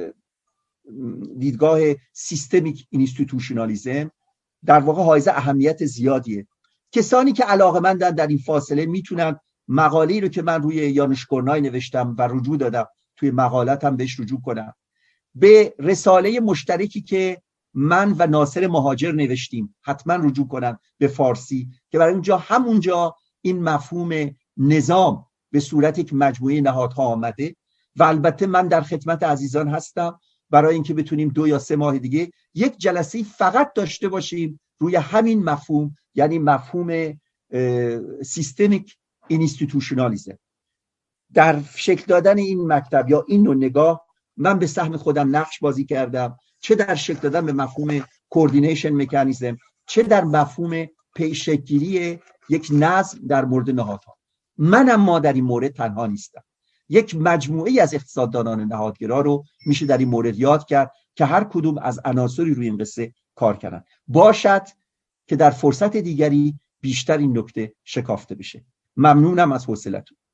دیدگاه سیستمیک اینستیتوشنالیسم در واقع حائز اهمیت زیادیه. کسانی که علاقه‌مندن در این فاصله میتونن مقاله‌ای رو که من روی یانوش کورنای نوشتم و رجوع دادم توی مقالاتم بهش رجوع کنم، به رساله مشترکی که من و ناصر مهاجر نوشتیم حتما رجوع کنن به فارسی، که برای اونجا همونجا این مفهوم نظام به صورت یک مجموعه نهادها آمده. و البته من در خدمت عزیزان هستم برای اینکه بتونیم دو یا سه ماه دیگه یک جلسه فقط داشته باشیم روی همین مفهوم، یعنی مفهوم سیستمیک اینستیتوشنالیسم. در شکل دادن این مکتب یا این نوع نگاه من به سهم خودم نقش بازی کردم، چه در شکل دادن به مفهوم کوردینیشن مکانیزم، چه در مفهوم پیشگیری یک نظم در مورد نهادها. من اما در این مورد تنها نیستم. یک مجموعه از اقتصاددانان نهادگرا رو میشه در این مورد یاد کرد که هر کدوم از عناصری روی این قصه کار کردن. باشد که در فرصت دیگری بیشتر این نکته شکافته بشه. ممنونم از حوصلتون.